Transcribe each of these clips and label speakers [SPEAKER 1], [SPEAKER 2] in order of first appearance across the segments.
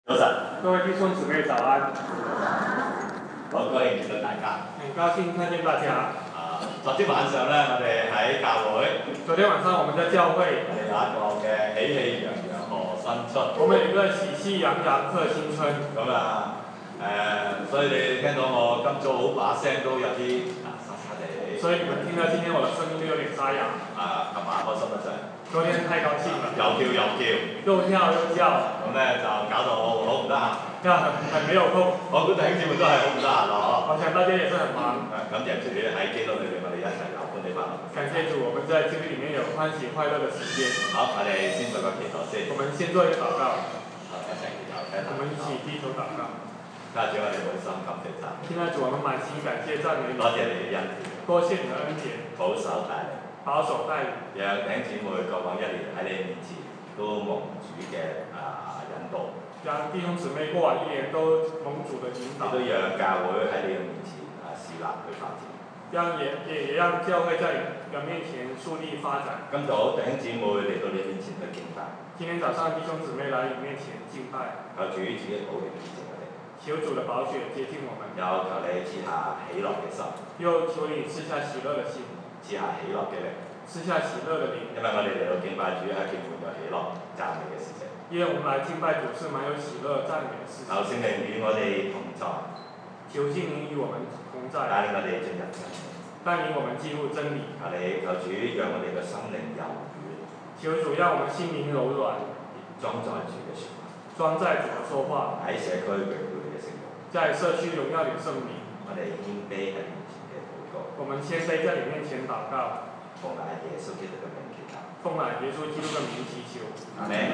[SPEAKER 1] 早晨，
[SPEAKER 2] 各位弟兄姊妹早安，
[SPEAKER 1] 好高興見到大家。
[SPEAKER 2] 很高興看見大家。
[SPEAKER 1] 昨天晚上咧，我哋喺教會，
[SPEAKER 2] 昨天晚上我們在教會，
[SPEAKER 1] 我哋有一個嘅喜氣洋洋賀新春。
[SPEAKER 2] 我們有一個喜氣洋洋賀新春。
[SPEAKER 1] 所以你聽到我今早好把聲都有啲沙沙地。
[SPEAKER 2] 所以你們聽到今天我的聲音都有點沙啞。
[SPEAKER 1] 琴晚開心得滯。
[SPEAKER 2] 昨天太高興了。
[SPEAKER 1] 又跳又叫。
[SPEAKER 2] 又跳又叫。
[SPEAKER 1] 咁咧就搞到我好唔得閒。
[SPEAKER 2] 很沒有空。
[SPEAKER 1] 我估弟兄姊妹都係好唔得閒咯，
[SPEAKER 2] 我想大家也是很忙。
[SPEAKER 1] 感謝主喺基督裏面，我哋一齊有歡喜快樂。
[SPEAKER 2] 感謝主，我們在基督裡面有歡喜快樂的時間。
[SPEAKER 1] 好，我哋先做個祈禱先。
[SPEAKER 2] 我們先做一個禱告。
[SPEAKER 1] 一齊祈禱。
[SPEAKER 2] 我們一起低頭禱告。
[SPEAKER 1] 家主，我哋滿心感謝讚美。
[SPEAKER 2] 現在主，我們滿心感謝讚美你。
[SPEAKER 1] 多謝你嘅恩典。
[SPEAKER 2] 多謝你的恩典。
[SPEAKER 1] 保守帶領。
[SPEAKER 2] 保守帶領。
[SPEAKER 1] 讓弟兄姊妹過往一年喺你面前都蒙主嘅引導。
[SPEAKER 2] 讓弟兄姊妹過往一年都蒙主的引導。
[SPEAKER 1] 亦都讓教會喺你嘅面前樹立去發展。
[SPEAKER 2] 也讓教會在你的面前樹立發展。
[SPEAKER 1] 今早弟兄姊妹嚟到你面前去敬拜。
[SPEAKER 2] 今天早上弟兄姊妹來你面前敬拜。
[SPEAKER 1] 求主自己寶血潔淨我哋。
[SPEAKER 2] 求主的寶血潔淨我們。
[SPEAKER 1] 又求你賜下喜樂嘅心。
[SPEAKER 2] 又求你賜下喜樂的心。
[SPEAKER 1] 賜下喜樂嘅靈。
[SPEAKER 2] 賜下喜樂的靈。因為
[SPEAKER 1] 我哋嚟到敬拜主係一件滿有喜樂讚美嘅事情。
[SPEAKER 2] 因為我們來敬拜主是滿有喜樂讚美的事情。
[SPEAKER 1] 求聖靈與我哋同在。
[SPEAKER 2] 求聖靈與我們同在。
[SPEAKER 1] 帶領我哋進入真理。
[SPEAKER 2] 帶領我們進入真理。
[SPEAKER 1] 求主讓我哋嘅心靈柔軟。
[SPEAKER 2] 求主讓我們心靈柔軟。
[SPEAKER 1] 裝載主嘅説話。
[SPEAKER 2] 裝載主嘅說話。
[SPEAKER 1] 喺社區榮耀你嘅聖名。
[SPEAKER 2] 在社區榮耀你嘅聖名。
[SPEAKER 1] 我哋謙卑喺面前嘅禱告。我
[SPEAKER 2] 們謙卑在你面前禱告。
[SPEAKER 1] 奉乃耶穌基督嘅名祈求。
[SPEAKER 2] 奉乃耶穌基督嘅名祈求。
[SPEAKER 1] 阿們。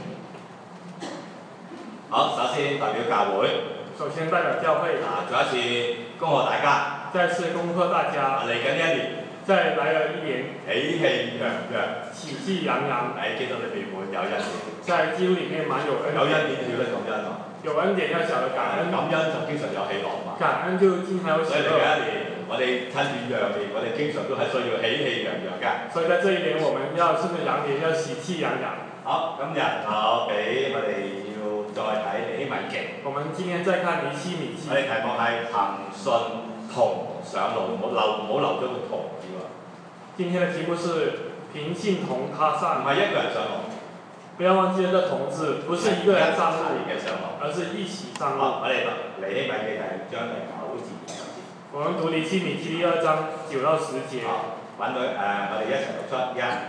[SPEAKER 1] 好，首先代表教會。
[SPEAKER 2] 首先代表教會。
[SPEAKER 1] 再一次恭賀大家。
[SPEAKER 2] 再次恭賀大家。
[SPEAKER 1] 嚟緊呢一年。
[SPEAKER 2] 再來了一年。
[SPEAKER 1] 喜氣洋洋。
[SPEAKER 2] 喜氣洋洋。
[SPEAKER 1] 喺基督裏面滿有恩典。
[SPEAKER 2] 在基督裡面滿有恩典。
[SPEAKER 1] 有恩典要得感恩啊。
[SPEAKER 2] 有恩典要曉得感恩。
[SPEAKER 1] 感恩就經常有喜樂嘛。
[SPEAKER 2] 感恩就經常有喜樂。
[SPEAKER 1] 所以嚟緊一年，我哋趁住羊年，我哋經常都係需要喜氣洋洋㗎。
[SPEAKER 2] 所以在這一年，我們要趁着羊年要喜氣洋洋。
[SPEAKER 1] 好，今日我俾我哋要再睇尼希米記。
[SPEAKER 2] 我們今天再看尼希米記。
[SPEAKER 1] 我哋題目係憑信同上路，唔好漏咗個同字喎。
[SPEAKER 2] 今天的題目是憑信同他上。
[SPEAKER 1] 唔係一個人上路。
[SPEAKER 2] 不要忘記了這同字，不是一個人上路，而是一起上路。
[SPEAKER 1] 好，我哋讀尼希米記第2章第9至10節。
[SPEAKER 2] 我們讀尼希米記第2章9到10節。
[SPEAKER 1] 好，揾到我哋一齊讀出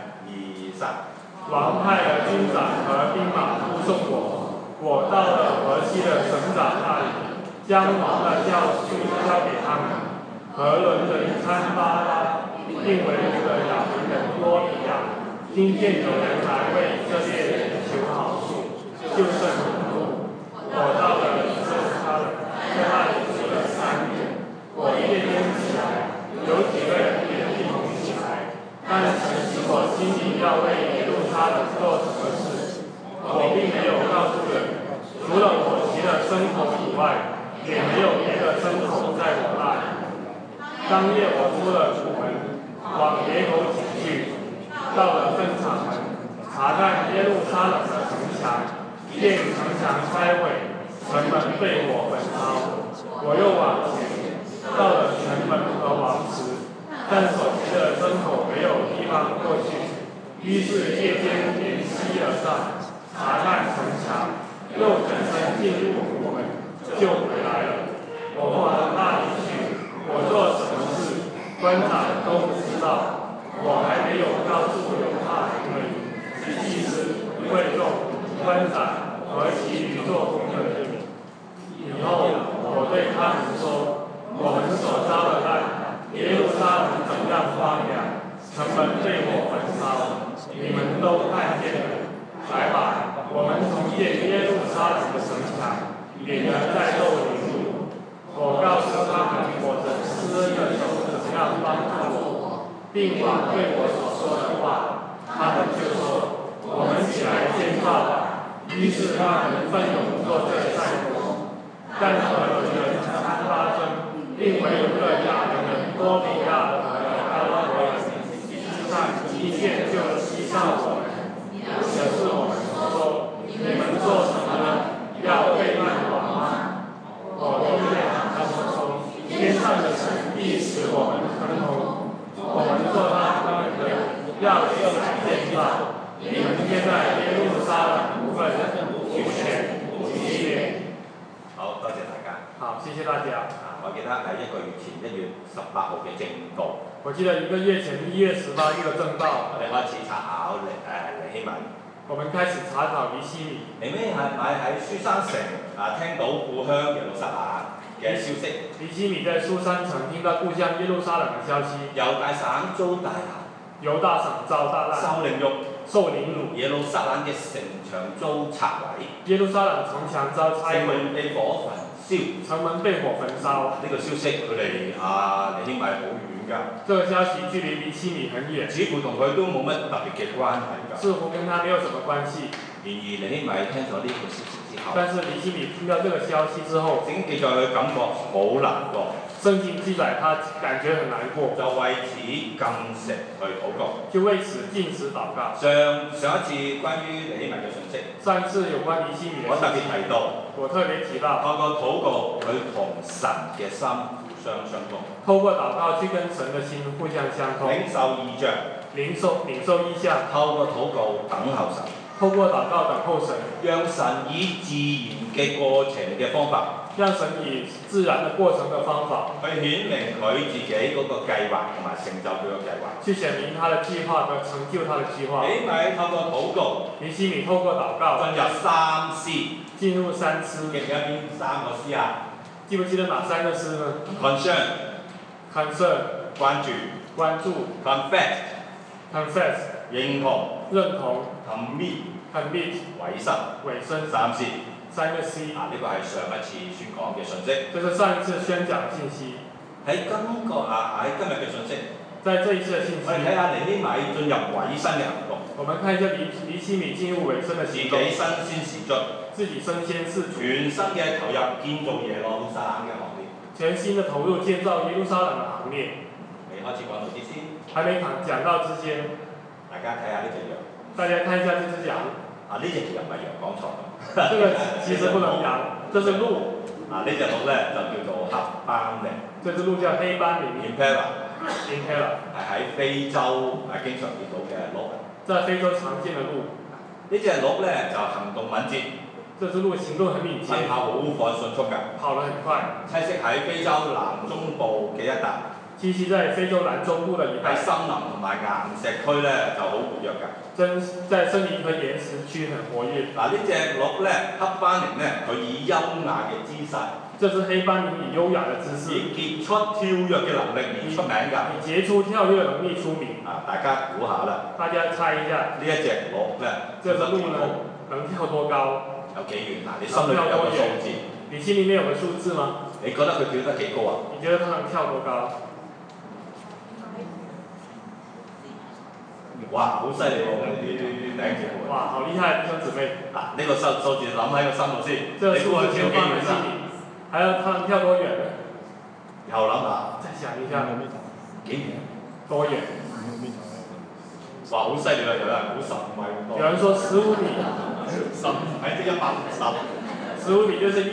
[SPEAKER 1] 1、2、3。
[SPEAKER 2] 王派了軍長和兵馬護送我，我到了河西的省長那裡，將王的詔書交給他們。河倫人參巴拉，並為奴的亞捫人多比亞，聽見有人來為以色列人求好處，就甚憤怒。我到了以色列人，在那裡住了3年。我夜間起來，有幾個人也一同起來，但神使我心裡要為耶路撒冷做什麼事，我並沒有告訴人，除了我騎的牲口以外，也沒有別的牲口在我那裡。當夜我出了楚門，往野口井去。到了分場門，查看耶路撒冷的城牆，見城牆拆毀，城門被火焚燒。我又往前，到了城門和王池，但所騎的牲口沒有地方過去。於是夜間沿溪而上，查看城牆，又轉身進入我們，就回來了。我往那裡去，我做什麼事，官長都不知道。我還沒有告訴猶大人、祭司、會眾、官長和其餘做工的人。以後我對他們說：我們所遭的難，耶路撒冷怎樣荒涼，城門被火焚燒，你們都看見了。來吧，我們重建耶路撒冷的城牆，免得再受凌辱。我告訴他們，我的施恩的手怎樣幫助我。並把對我所說的話，他們就說：我們起來建造吧。於是他們奮勇做這善工。但河倫人參巴尊，並為奴的亞捫人多比亞和阿拉伯人，上一見就譏笑我們，可是我們說：你們做什麼呢？要谢大家。
[SPEAKER 1] 我記得喺1個月前1月18號嘅正告，
[SPEAKER 2] 我記得1個月前1月18日嘅正道，
[SPEAKER 1] 我哋開始查考尼希米。
[SPEAKER 2] 我們開始查考尼希米。
[SPEAKER 1] 尼希米喺書珊城聽到故鄉耶路撒冷嘅消息。
[SPEAKER 2] 尼希米在書珊城聽到故鄉耶路撒冷嘅消息。
[SPEAKER 1] 猶大省遭大難。
[SPEAKER 2] 猶大省遭大難。受凌辱。耶路撒冷嘅城牆遭拆毀。耶路撒冷城牆遭拆毀。城門被火焚燒。城門被火焚燒。呢個消息佢離尼希米好遠㗎。這個消息距離尼希米很遠。似乎同佢都冇乜特別嘅關係㗎。似乎跟他沒有什麼關係。然而尼希米聽咗呢個消息之後，但是尼希米聽到這個消息之後，聖經記載佢感覺好難過。聖經記載他感覺很難過，就為此禁食去禱告。就為此禁食禱告。上一次關於尼希米嘅信息，上一次有關尼希米嘅信息，我特別提到，透過禱告佢同神嘅心互相相通。透過禱告去跟神嘅心互相相通。領受異象，領受異象。透過禱告等候神。透過禱告等候神，讓神以自然嘅過程嘅方法，讓神以自然嘅過程嘅方法，去顯明佢自己嗰個計劃同埋成就佢個計劃，去顯明他的計劃和成就他的計劃。尼希米透過禱告，尼希米透過禱告進入三思，進入三思。記唔記得邊3個思啊？記不記得哪3個思呢 ？Concern， 關注 ，confess， 認同。commit 委身3思，3個 C。呢個係上一次宣講嘅信息。這是上一次宣講嘅信息。喺今日嘅信息，在這一次嘅信息，我哋睇下尼希米進入委身嘅行動。我們看一下尼希米進入委身嘅行動。自己身先士卒，自己身先士卒，全身嘅投入建造耶路撒冷嘅行列。全心嘅投入建造耶路撒冷嘅行列。未開始講到之前，還沒講到之前，大家睇下呢隻羊。大家看一下這隻羊。呢隻羊唔係羊，講錯咗。這個其實不能羊，這是鹿。呢隻鹿咧就叫做黑斑羚。這隻鹿叫黑斑羚。Impala 係喺非洲經常見到嘅鹿。在非洲常見嘅鹿。呢隻鹿咧就行動敏捷。這隻鹿行動很敏捷。奔跑好快迅速㗎。跑得很快。棲息喺非洲南中部嘅一帶。棲息在非洲南中部的一帶。喺森林同埋岩石區咧就好活躍㗎。在森林和岩石區很活躍。呢隻鹿咧，黑斑羚咧，佢以優雅嘅姿勢。這隻黑斑羚以優雅嘅姿勢。以傑出跳躍嘅能力而出名㗎。以傑出跳躍能力出名。大家估下啦。大家猜一下。呢一隻鹿咧，這隻鹿能跳多高？有幾遠？你心裏有個數字。你心裡面有個數字嗎？你覺得佢跳得幾高啊？你覺得佢能跳多高？哇，好犀利喎！啲頂住喎。哇，好厲害，弟兄姊妹。呢個數字諗喺個心度先。你估佢跳幾遠先？還有他能跳多遠？又諗下。再想一下。幾遠？多遠？哇，好犀利啊！有人估15米咁多。有人說15米。15米即150。15米就是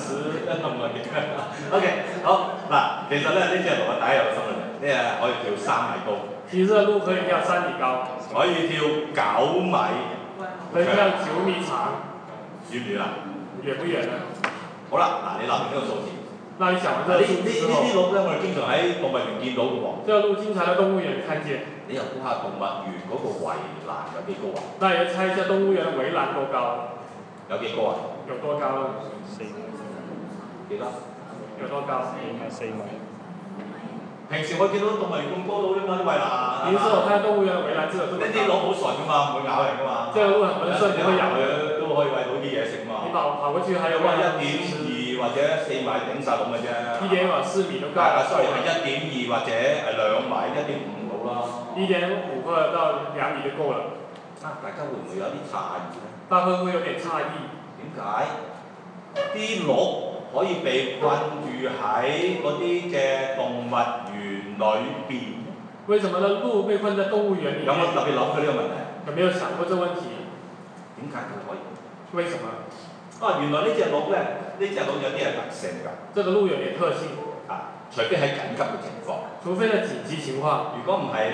[SPEAKER 2] 150。OK， 好嗱，其實咧呢隻鹿大家有個心理，呢隻可以跳3米高。其實鹿可以跳3米高，可以跳9米，可以跳9米長，遠唔遠啊？遠不遠呢？好啦，你諗完呢個數字，那你想完這個數字之後，呢啲鹿咧，我哋經常喺動物園見到嘅喎。這個鹿經常喺動物園看見。你又估下動物園嗰個圍欄有幾高啊？那你猜一下動物園嘅圍欄多高？有幾高啊？有多高呢？4米。幾多？有多高？4米。平時我見到動物園咁高到啫嘛啲圍欄。平時我睇動物園嘅圍欄只有呢啲鹿好順噶嘛，唔會咬人噶嘛。即係鹿很順，唔會咬佢，都可以餵到啲嘢食嘛。你跑過去還有1.2或者4米頂曬咁嘅啫。1.4米都夠。sorry 係1.2或者係2米1.5到啦。1.5到2米就夠啦。大家會唔會有啲詫異咧？大家會唔會有點詫異？點解？啲鹿可以被困住喺嗰啲嘅動物園裏邊。為什麼呢？鹿被困在動物園裡面。有冇特別諗過呢個問題？有沒有想過這個問題？點解佢可以？為什麼？原來呢隻鹿咧，呢隻鹿有啲係特性㗎。這個鹿有點特性。除非喺緊急嘅情況。除非係緊急情況。如果唔係咧，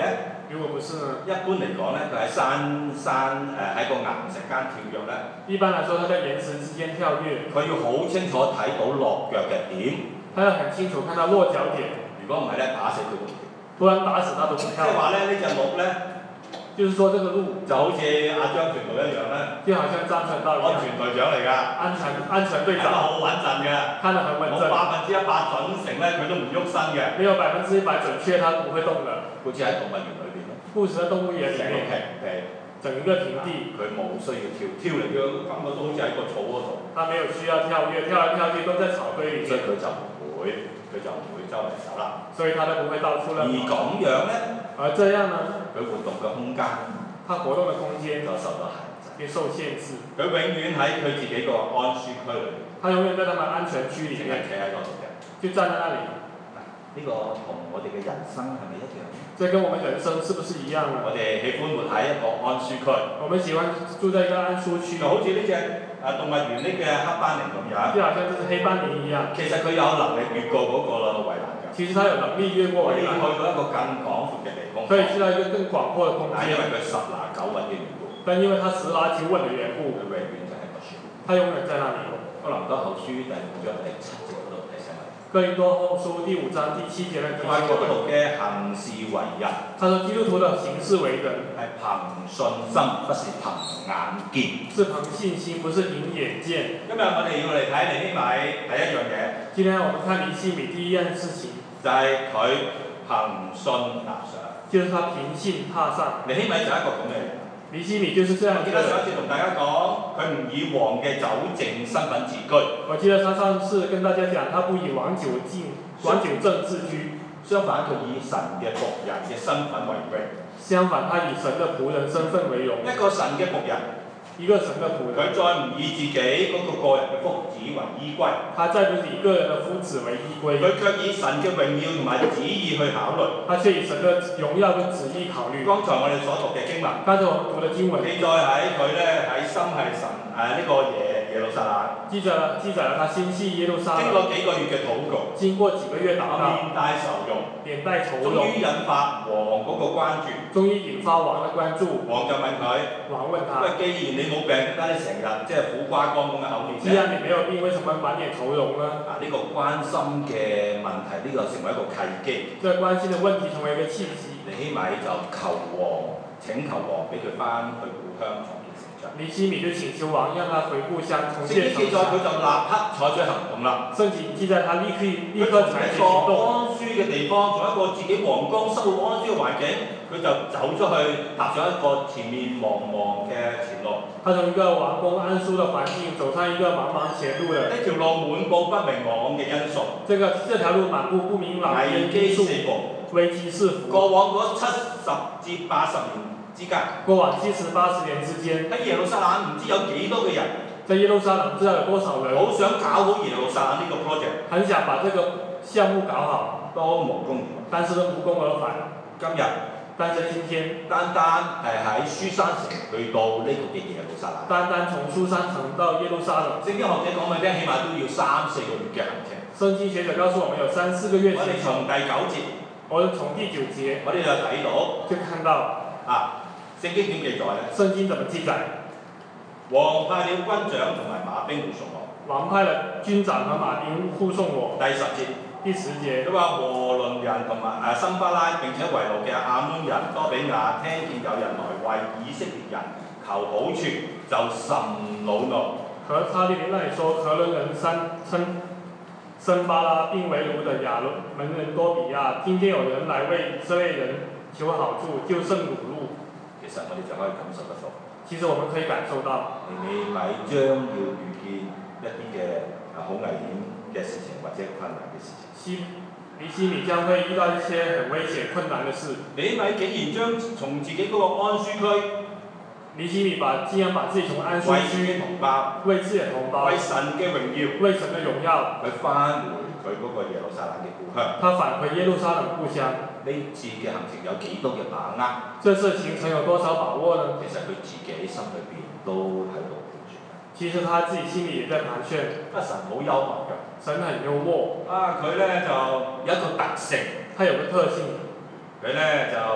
[SPEAKER 2] 如果不是呢？
[SPEAKER 1] 一般嚟講咧，佢喺喺個岩石間跳躍咧，
[SPEAKER 2] 一般來說，他在岩石之間跳躍，
[SPEAKER 1] 佢要好清楚睇到落腳嘅點。
[SPEAKER 2] 他要很清楚看到落腳點。
[SPEAKER 1] 如果唔係咧，打死佢都唔跳。
[SPEAKER 2] 不然打死他都不
[SPEAKER 1] 即
[SPEAKER 2] 跳。
[SPEAKER 1] 係話咧，呢隻鹿咧，
[SPEAKER 2] 就是說這個鹿
[SPEAKER 1] 就好似阿張傳道一樣咧，
[SPEAKER 2] 就好像張傳道一樣，
[SPEAKER 1] 安全隊長嚟㗎，
[SPEAKER 2] 安全隊長，
[SPEAKER 1] 好穩陣嘅，
[SPEAKER 2] 看得很穩陣，
[SPEAKER 1] 冇100%準成咧，佢都唔喐身嘅。
[SPEAKER 2] 沒有100%準確，他不會動的。
[SPEAKER 1] 好似喺動物園裏邊咯，
[SPEAKER 2] 故事喺動物園裡
[SPEAKER 1] 成個
[SPEAKER 2] 面，
[SPEAKER 1] 平地，
[SPEAKER 2] 整個平地，
[SPEAKER 1] 佢冇需要跳嚟跳去，感覺都好似喺個草嗰度。
[SPEAKER 2] 他沒有需要跳躍，跳來跳去都在草堆裡面，
[SPEAKER 1] 所以佢就唔會周圍走啦。
[SPEAKER 2] 所以他就不會到處亂跑。
[SPEAKER 1] 而咁樣咧，
[SPEAKER 2] 而這樣呢，
[SPEAKER 1] 佢活動嘅空間
[SPEAKER 2] 他活動的空間
[SPEAKER 1] 就受到限制。
[SPEAKER 2] 也受限制。
[SPEAKER 1] 佢永遠喺佢自己個安舒區裏面，
[SPEAKER 2] 他永遠在他們安全區裡
[SPEAKER 1] 淨係
[SPEAKER 2] 面，
[SPEAKER 1] 企喺嗰度嘅。
[SPEAKER 2] 就站在那裡。
[SPEAKER 1] 呢個同我哋嘅人生係咪一樣？
[SPEAKER 2] 這跟我們人生是不是一樣呢？
[SPEAKER 1] 我哋喜歡活喺一個安舒區。
[SPEAKER 2] 我們喜歡住在一個安舒區。
[SPEAKER 1] 就好似呢隻動物園呢嘅黑斑羚咁樣。
[SPEAKER 2] 就好像這是黑斑羚一樣。
[SPEAKER 1] 其實佢有能力越過嗰個圍欄㗎。
[SPEAKER 2] 其實他有能力越過圍欄。
[SPEAKER 1] 可以去到一個更廣闊嘅地方。
[SPEAKER 2] 可以去到一個更廣闊嘅空間。
[SPEAKER 1] 但因為佢10拿9穩嘅緣故。
[SPEAKER 2] 但因為他10拿9穩嘅緣故。
[SPEAKER 1] 佢永遠就喺個樹。
[SPEAKER 2] 他永遠在那裡。
[SPEAKER 1] 哥林多後書第5章第7節嗰度提醒我哋。
[SPEAKER 2] 哥林多後書第5章第7節咧提醒我們。基督徒嘅行事為人。他說基督徒的行事為人
[SPEAKER 1] 係憑信心，不是憑眼見。
[SPEAKER 2] 是憑信心，不是憑眼見。
[SPEAKER 1] 今日我哋要嚟睇尼希米第一樣嘢。
[SPEAKER 2] 今天我們看尼希米第一樣事情。
[SPEAKER 1] 就係佢憑信踏上。
[SPEAKER 2] 就是他憑信踏上。
[SPEAKER 1] 尼希米就係一個咁嘅人。
[SPEAKER 2] 尼希米就是這樣。
[SPEAKER 1] 我記得上一次同大家講，佢唔以王嘅酒政身份自居。
[SPEAKER 2] 我記得他上次跟大家講，他不以王酒政自居。
[SPEAKER 1] 相反，佢以神嘅僕人嘅身份為榮。
[SPEAKER 2] 相反，他以神的僕人身份為榮。
[SPEAKER 1] 一個神嘅僕人。
[SPEAKER 2] 一個神的僕人。
[SPEAKER 1] 佢再唔以自己嗰個人嘅福祉為依歸。
[SPEAKER 2] 他再不是以個人的福祉為依歸。
[SPEAKER 1] 佢卻以神嘅榮耀同埋旨意去考慮。
[SPEAKER 2] 他卻以神的榮耀跟旨意考慮。
[SPEAKER 1] 剛才我哋所讀嘅經文。
[SPEAKER 2] 剛才我們讀的經文。
[SPEAKER 1] 記載喺佢咧喺心係神呢個耶路撒冷。記載
[SPEAKER 2] 了他心繫耶路撒冷。
[SPEAKER 1] 經過幾個月嘅禱告。
[SPEAKER 2] 經過幾個月禱告。
[SPEAKER 1] 面帶愁容。
[SPEAKER 2] 臉帶愁容。
[SPEAKER 1] 終於引發王嗰個關注。
[SPEAKER 2] 終於引發王的關注。
[SPEAKER 1] 王就問佢。
[SPEAKER 2] 王問他。
[SPEAKER 1] 喂，既然你冇病，點解你成日即係苦瓜乾咁嘅口面？
[SPEAKER 2] 既然你沒有病，為什麼滿臉愁容呢？
[SPEAKER 1] 呢個關心嘅問題，呢個成為一個契機。
[SPEAKER 2] 這關心的問題成為一個契機。
[SPEAKER 1] 尼希米就請求王俾佢翻去故鄉重建城牆。
[SPEAKER 2] 尼希米就請求王讓他回故鄉重建城牆。
[SPEAKER 1] 聖經記載佢就立刻採取行動啦。
[SPEAKER 2] 聖經記載他立刻採取行動。
[SPEAKER 1] 安舒嘅地方，從一個自己皇宮生活安舒嘅環境，佢就走出去，踏上一個前面茫茫嘅前路。
[SPEAKER 2] 他從一個王宮安舒的環境，走上一個茫茫前路的。
[SPEAKER 1] 呢條路滿布不明朗嘅因素。
[SPEAKER 2] 這條路滿布不明朗嘅因素。危機四伏。
[SPEAKER 1] 過往嗰70至80年之間。
[SPEAKER 2] 過往70、80年之間。
[SPEAKER 1] 喺耶路撒冷唔知有幾多嘅人。
[SPEAKER 2] 在耶路撒冷不知道有多少人。
[SPEAKER 1] 好想搞好耶路撒冷呢個 project。
[SPEAKER 2] 很想把這個項目搞好。
[SPEAKER 1] 都無功而還。
[SPEAKER 2] 但是都無功而返。但是今天，單
[SPEAKER 1] 係喺書珊城去到呢個嘅耶路撒冷。
[SPEAKER 2] 單從書珊城到耶路撒冷。聖經學者講俾聽，起碼都要3、4個月嘅行程。聖經學者告訴我們有3、4個月。
[SPEAKER 1] 我哋從第9節。
[SPEAKER 2] 我哋從第9節。
[SPEAKER 1] 我哋就睇到。
[SPEAKER 2] 就看到。
[SPEAKER 1] 聖經點記載咧？
[SPEAKER 2] 聖經怎麼記載？
[SPEAKER 1] 王派了軍長同埋馬兵護送我。
[SPEAKER 2] 王派了軍長和馬兵護送我。
[SPEAKER 1] 第10節。
[SPEAKER 2] 第10節。
[SPEAKER 1] 佢話和倫人同埋參巴拉並且為奴嘅亞捫人多比亞聽見有人來為以色列人求好處，就甚惱怒。
[SPEAKER 2] 和他利那裡說，和倫人參巴拉並為奴的亞捫人多比亞聽見有人來為以色列人求好處，就甚惱怒。
[SPEAKER 1] 其實我哋就可以感受得到。
[SPEAKER 2] 其實我們可以感受到。
[SPEAKER 1] 尼希米將要遇見一啲嘅好危險嘅事情或者困難嘅事情。
[SPEAKER 2] 尼希米將會遇到一些很危險困難的事。尼希米
[SPEAKER 1] 竟然將從自己嗰個安舒區，
[SPEAKER 2] 尼希米竟然把自己從安舒區為自己的同胞，
[SPEAKER 1] 為神嘅榮耀，
[SPEAKER 2] 為神的榮耀，
[SPEAKER 1] 佢翻回佢嗰個耶路撒冷嘅故鄉。
[SPEAKER 2] 他返回耶路撒冷故鄉。
[SPEAKER 1] 呢次嘅行程有幾多嘅把握？
[SPEAKER 2] 這次行程有多少把握呢？
[SPEAKER 1] 其實佢自己心裏邊都喺度盤算。
[SPEAKER 2] 其實他自己心裡也在盤算。
[SPEAKER 1] 神好幽默㗎。
[SPEAKER 2] 神很幽默。佢
[SPEAKER 1] 咧就有一個特性。
[SPEAKER 2] 他有個特性。
[SPEAKER 1] 佢咧就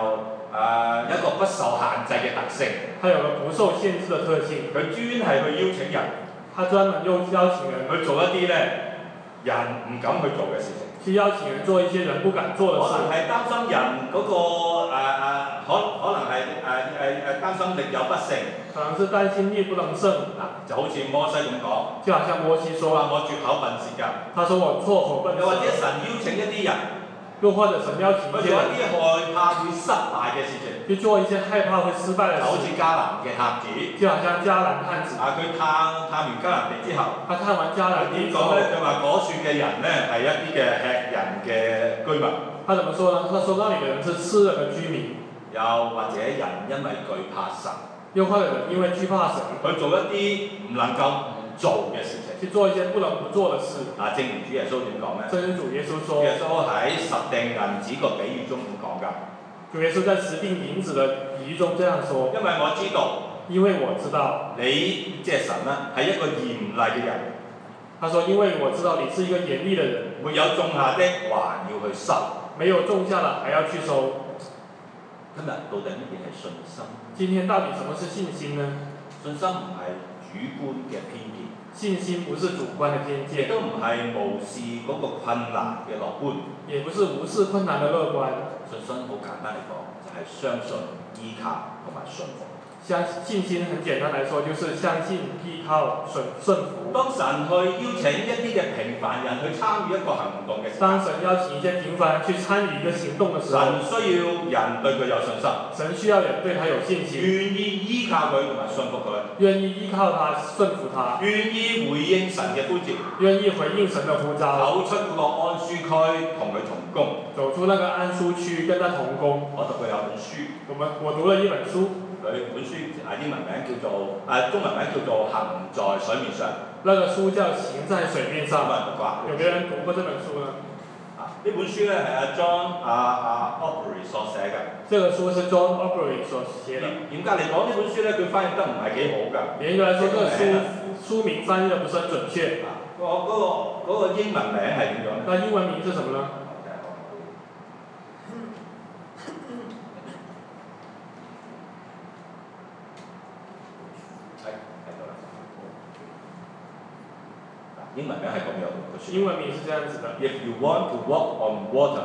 [SPEAKER 1] 一個不受限制嘅特性，
[SPEAKER 2] 它有個不受限制的特性。
[SPEAKER 1] 佢專係去邀請人
[SPEAKER 2] 它專門邀請人
[SPEAKER 1] 去做一啲咧人唔敢去做嘅事情。
[SPEAKER 2] 去邀請人做一些人不敢做的事。
[SPEAKER 1] 可能係擔心人嗰、個可能係擔心力有不勝。
[SPEAKER 2] 可能是擔心力不能勝。
[SPEAKER 1] 就好似摩西咁講，
[SPEAKER 2] 就好像摩西說：
[SPEAKER 1] 話我拙口笨舌㗎。
[SPEAKER 2] 他說我錯口笨舌。
[SPEAKER 1] 又或者神邀請一啲人，
[SPEAKER 2] 又或者神邀請
[SPEAKER 1] 去做一啲害怕會失敗嘅事情。
[SPEAKER 2] 去做一些害怕會失敗嘅事。
[SPEAKER 1] 好似迦南嘅瞎子。
[SPEAKER 2] 就好像迦南探子。
[SPEAKER 1] 佢探完迦南地之後，
[SPEAKER 2] 他探完迦南地之後，
[SPEAKER 1] 點講咧？佢話嗰處嘅人咧係一啲嘅吃人嘅居民。
[SPEAKER 2] 他怎麼說呢？他說那裡的人是吃人的居民。
[SPEAKER 1] 又或者人因為懼怕神，
[SPEAKER 2] 又或者人因為懼怕神，
[SPEAKER 1] 去做一啲唔能夠唔做嘅事情，
[SPEAKER 2] 去做一些不能不做的事。
[SPEAKER 1] 正如主耶穌點講咧？
[SPEAKER 2] 正如主耶穌說，
[SPEAKER 1] 耶穌喺十錠銀子個比喻中咁講㗎。
[SPEAKER 2] 主耶穌在十錠銀子的比喻中這樣說：
[SPEAKER 1] 因為我知道，
[SPEAKER 2] 因為我知道
[SPEAKER 1] 你即係神啦，係一個嚴厲嘅人。
[SPEAKER 2] 他說：因為我知道你是一個嚴厲的人，
[SPEAKER 1] 沒有種下的還要去收，
[SPEAKER 2] 沒有種下的還要去收。
[SPEAKER 1] 今日到底乜嘢係信心？
[SPEAKER 2] 今天到底什麼是信心呢？
[SPEAKER 1] 信心唔係主觀嘅偏見，
[SPEAKER 2] 信心不是主觀的偏見，
[SPEAKER 1] 亦都唔係無視嗰個困難嘅樂觀，
[SPEAKER 2] 也不是無視困難的樂觀。
[SPEAKER 1] 信心好簡單嚟講，就係相信、依靠同埋信服。
[SPEAKER 2] 信心很簡單來說，就是相信、依靠、順服。
[SPEAKER 1] 當神去邀請一啲嘅平凡人去參與一個行動嘅時候，
[SPEAKER 2] 當神邀請一些平凡人去參與一個行動嘅時候，
[SPEAKER 1] 神需要人對佢有信心，
[SPEAKER 2] 神需要人對他有信心，
[SPEAKER 1] 願意依靠佢同埋信服佢，
[SPEAKER 2] 願意依靠他、順服他，
[SPEAKER 1] 願意回應神嘅呼召，
[SPEAKER 2] 願意回應神的呼召，
[SPEAKER 1] 走出嗰個安舒區同佢同工，
[SPEAKER 2] 走出那個安舒區跟他同工。
[SPEAKER 1] 我讀過有本書，
[SPEAKER 2] 我讀了一本書。
[SPEAKER 1] 佢本書英文名叫做中文名叫做《行在水面上》。
[SPEAKER 2] 那個書叫《行在水面上》。
[SPEAKER 1] 有冇人讀過？
[SPEAKER 2] 有冇人讀過這本書呢？
[SPEAKER 1] 呢本書咧係John Aubrey 所寫嘅。
[SPEAKER 2] 這個書是 John Aubrey 所寫的。嚴格嚟講，呢本書咧佢翻譯得唔係幾好㗎。嚴格來說，這個書名翻譯得不是很準確。
[SPEAKER 1] 嗰個英文名係點樣咧？
[SPEAKER 2] 那英文名是什麼呢？
[SPEAKER 1] 英文名係咁樣嘅。
[SPEAKER 2] 英文名是這樣子的。
[SPEAKER 1] If you want to walk on water,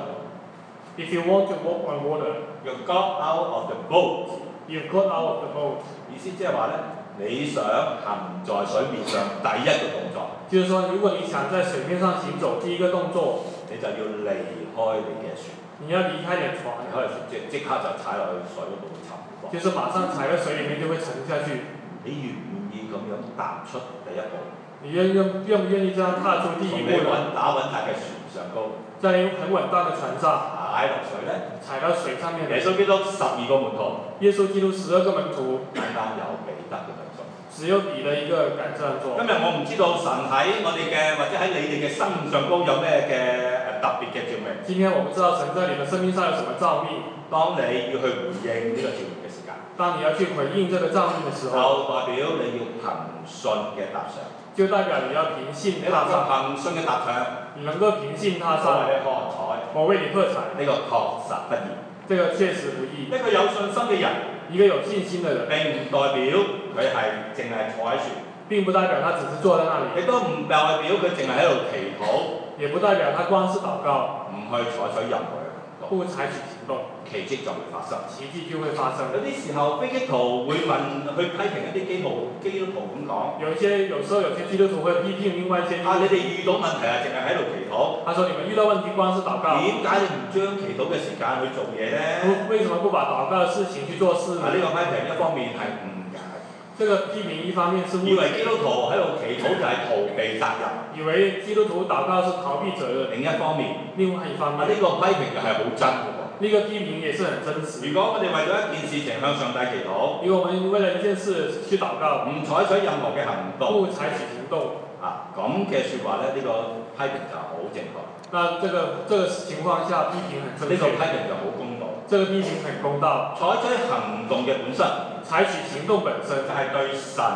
[SPEAKER 2] if you want to walk on water,
[SPEAKER 1] you got out of the boat.
[SPEAKER 2] You got out of the boat.
[SPEAKER 1] 意思即係話咧，你想行在水面上第一個動作，
[SPEAKER 2] 就是說，如果你想在水面上行走，第一個動作，
[SPEAKER 1] 你就要離開你嘅船。
[SPEAKER 2] 你要離開你的船。離開船
[SPEAKER 1] 即刻就踩落去水嗰度沉。
[SPEAKER 2] 就是馬上踩在水裡面就會沉下去。
[SPEAKER 1] 你願唔願意咁樣踏出第一步？
[SPEAKER 2] 你願不願意這樣踏出第一步？
[SPEAKER 1] 從你穩大嘅船上高，
[SPEAKER 2] 在你很穩當嘅船上
[SPEAKER 1] 踩落水咧，
[SPEAKER 2] 踩到水上面。
[SPEAKER 1] 耶穌基督12個門徒，
[SPEAKER 2] 耶穌基督12個門徒，
[SPEAKER 1] 單單有彼得嘅咁做，
[SPEAKER 2] 只有彼得一個敢這樣做。
[SPEAKER 1] 今日我唔知道神喺我哋嘅或者喺你哋嘅生命上高有咩嘅特別嘅照明。
[SPEAKER 2] 今天我不知道神在你的生命上有什麼照明。
[SPEAKER 1] 當你要去回應呢個照明嘅時間，
[SPEAKER 2] 當你要去回應這個照明嘅時候，
[SPEAKER 1] 就代表你要憑信嘅踏上。
[SPEAKER 2] 就代表你要憑信踏上。
[SPEAKER 1] 憑信嘅踏上，
[SPEAKER 2] 你能夠憑信踏上。我為你喝彩。呢個確實不易。這個確實不易。一個有信心嘅人，一個有信心嘅人，並唔代表佢係淨係坐喺船。並不代表他只是坐在那裡。亦都唔代表佢淨係喺度祈禱。也不代表他光是禱告，唔去採取任何嘅行動。不採取行動，奇蹟就會發生。奇蹟就會發生。有啲時候，非基督徒會去批評一啲基督徒咁講。有時候有些基督徒會批評另外一些。你哋遇到問題淨係喺度祈禱。他說：你們遇到問題光是禱告。點解你唔將祈禱嘅時間去做嘢呢？為什麼不把禱告嘅事情去做事呢？呢個批評一方面係誤解。這個批評一方面是以為基督徒喺度祈禱就係逃避責任。以為基督徒禱告是逃避責任。另一方面，呢個批評就係好真嘅喎。呢個批評也是很真實。如果我哋為咗一件事情向上帝祈禱，如果我們為了一件事去禱告，唔採取任何嘅行動，不採取行動，咁嘅説話咧，呢個批評就好正確。那這個情況下批評很正確。呢個批評就好公道。這個批評很公道。採取行動嘅本身，採取行動本身就係對神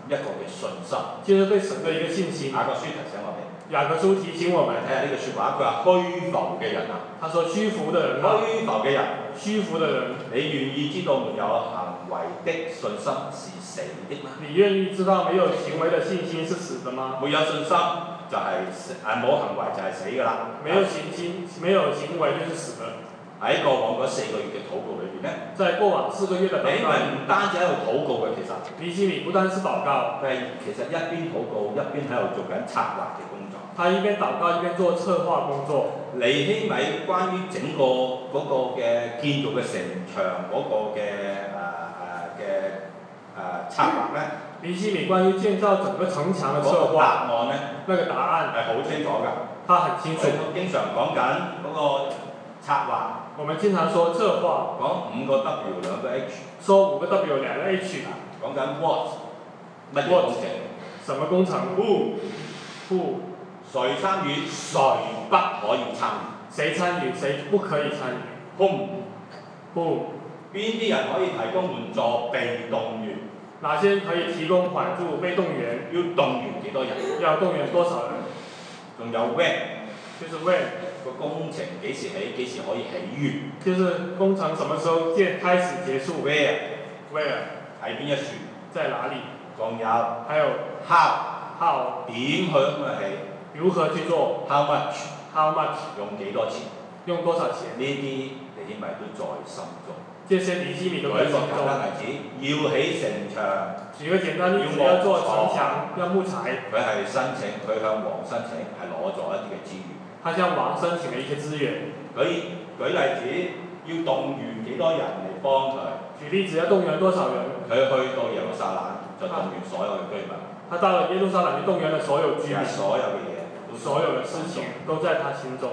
[SPEAKER 1] 一個嘅信心。
[SPEAKER 2] 就是對神的一個信心。
[SPEAKER 1] 雅各書提醒我哋。
[SPEAKER 2] 雅各書提醒我們，
[SPEAKER 1] 睇下呢句説話，佢話虛浮嘅人啊，
[SPEAKER 2] 他說虛浮的人啊，
[SPEAKER 1] 虛浮嘅人，
[SPEAKER 2] 虛浮的人，
[SPEAKER 1] 你願意知道沒有行為的信心是死的嗎？
[SPEAKER 2] 你願意知道沒有行為的信心是死的嗎？
[SPEAKER 1] 沒有信心就係冇行為就係死㗎啦。
[SPEAKER 2] 沒有信心，沒有行為就是死的。
[SPEAKER 1] 喺過往嗰4個月嘅禱告裏邊咧，
[SPEAKER 2] 在過往4個月的禱告，
[SPEAKER 1] 你咪唔單止喺度禱告嘅，其實
[SPEAKER 2] 尼希米不單是禱告，
[SPEAKER 1] 佢係其實一邊禱告一邊喺度做緊策劃嘅工作。
[SPEAKER 2] 他一邊禱告一邊做策劃工作。
[SPEAKER 1] 尼希米關於整個嗰個嘅建造嘅城牆嗰個嘅策劃咧，
[SPEAKER 2] 尼希米關於建造整個城牆嘅策劃，
[SPEAKER 1] 答案咧，
[SPEAKER 2] 那個答案
[SPEAKER 1] 係好清楚㗎。
[SPEAKER 2] 他很清楚。
[SPEAKER 1] 佢經常講緊嗰個策劃。
[SPEAKER 2] 我們經常說策劃，
[SPEAKER 1] 講5個 W 2個 H，
[SPEAKER 2] 說5個 W 2個 H，
[SPEAKER 1] 講緊 what 乜嘢工程？
[SPEAKER 2] 什麼工程 ？Who 誰
[SPEAKER 1] 參與，誰不可以參與？
[SPEAKER 2] 誰參與，誰不可以參與
[SPEAKER 1] ？Who 邊啲人可以提供援助被動員？
[SPEAKER 2] 哪些人可以提供援助被動員？
[SPEAKER 1] 要動員幾多人？
[SPEAKER 2] 要動員多少人？
[SPEAKER 1] 仲有 when，
[SPEAKER 2] 就是 when
[SPEAKER 1] 個工程幾時起，幾時可以起完？
[SPEAKER 2] 就是工程什麼時候開始結束
[SPEAKER 1] ？Where 喺邊一處？
[SPEAKER 2] 在哪裡？
[SPEAKER 1] 仲有
[SPEAKER 2] 還有 how
[SPEAKER 1] 點去咁啊起？
[SPEAKER 2] 如何去做
[SPEAKER 1] ？How much 用幾多錢？
[SPEAKER 2] 用多少錢？
[SPEAKER 1] 呢啲尼希米都在心中。
[SPEAKER 2] 這些尼希米都在心中。
[SPEAKER 1] 舉個簡單例子，要起城牆。
[SPEAKER 2] 舉個簡單例子，要做城牆，要木材。
[SPEAKER 1] 佢係申請，佢向王申請，係攞咗一啲嘅資源。
[SPEAKER 2] 他向王申請了一些資源。
[SPEAKER 1] 舉例子，要動員幾多人嚟幫佢？
[SPEAKER 2] 舉例子要動員多少人？
[SPEAKER 1] 佢去到耶路撒冷就動員所有嘅居民。
[SPEAKER 2] 他到了耶路撒冷就動員了所有居民。
[SPEAKER 1] 所有嘅嘢，
[SPEAKER 2] 所有的事情都在他心中。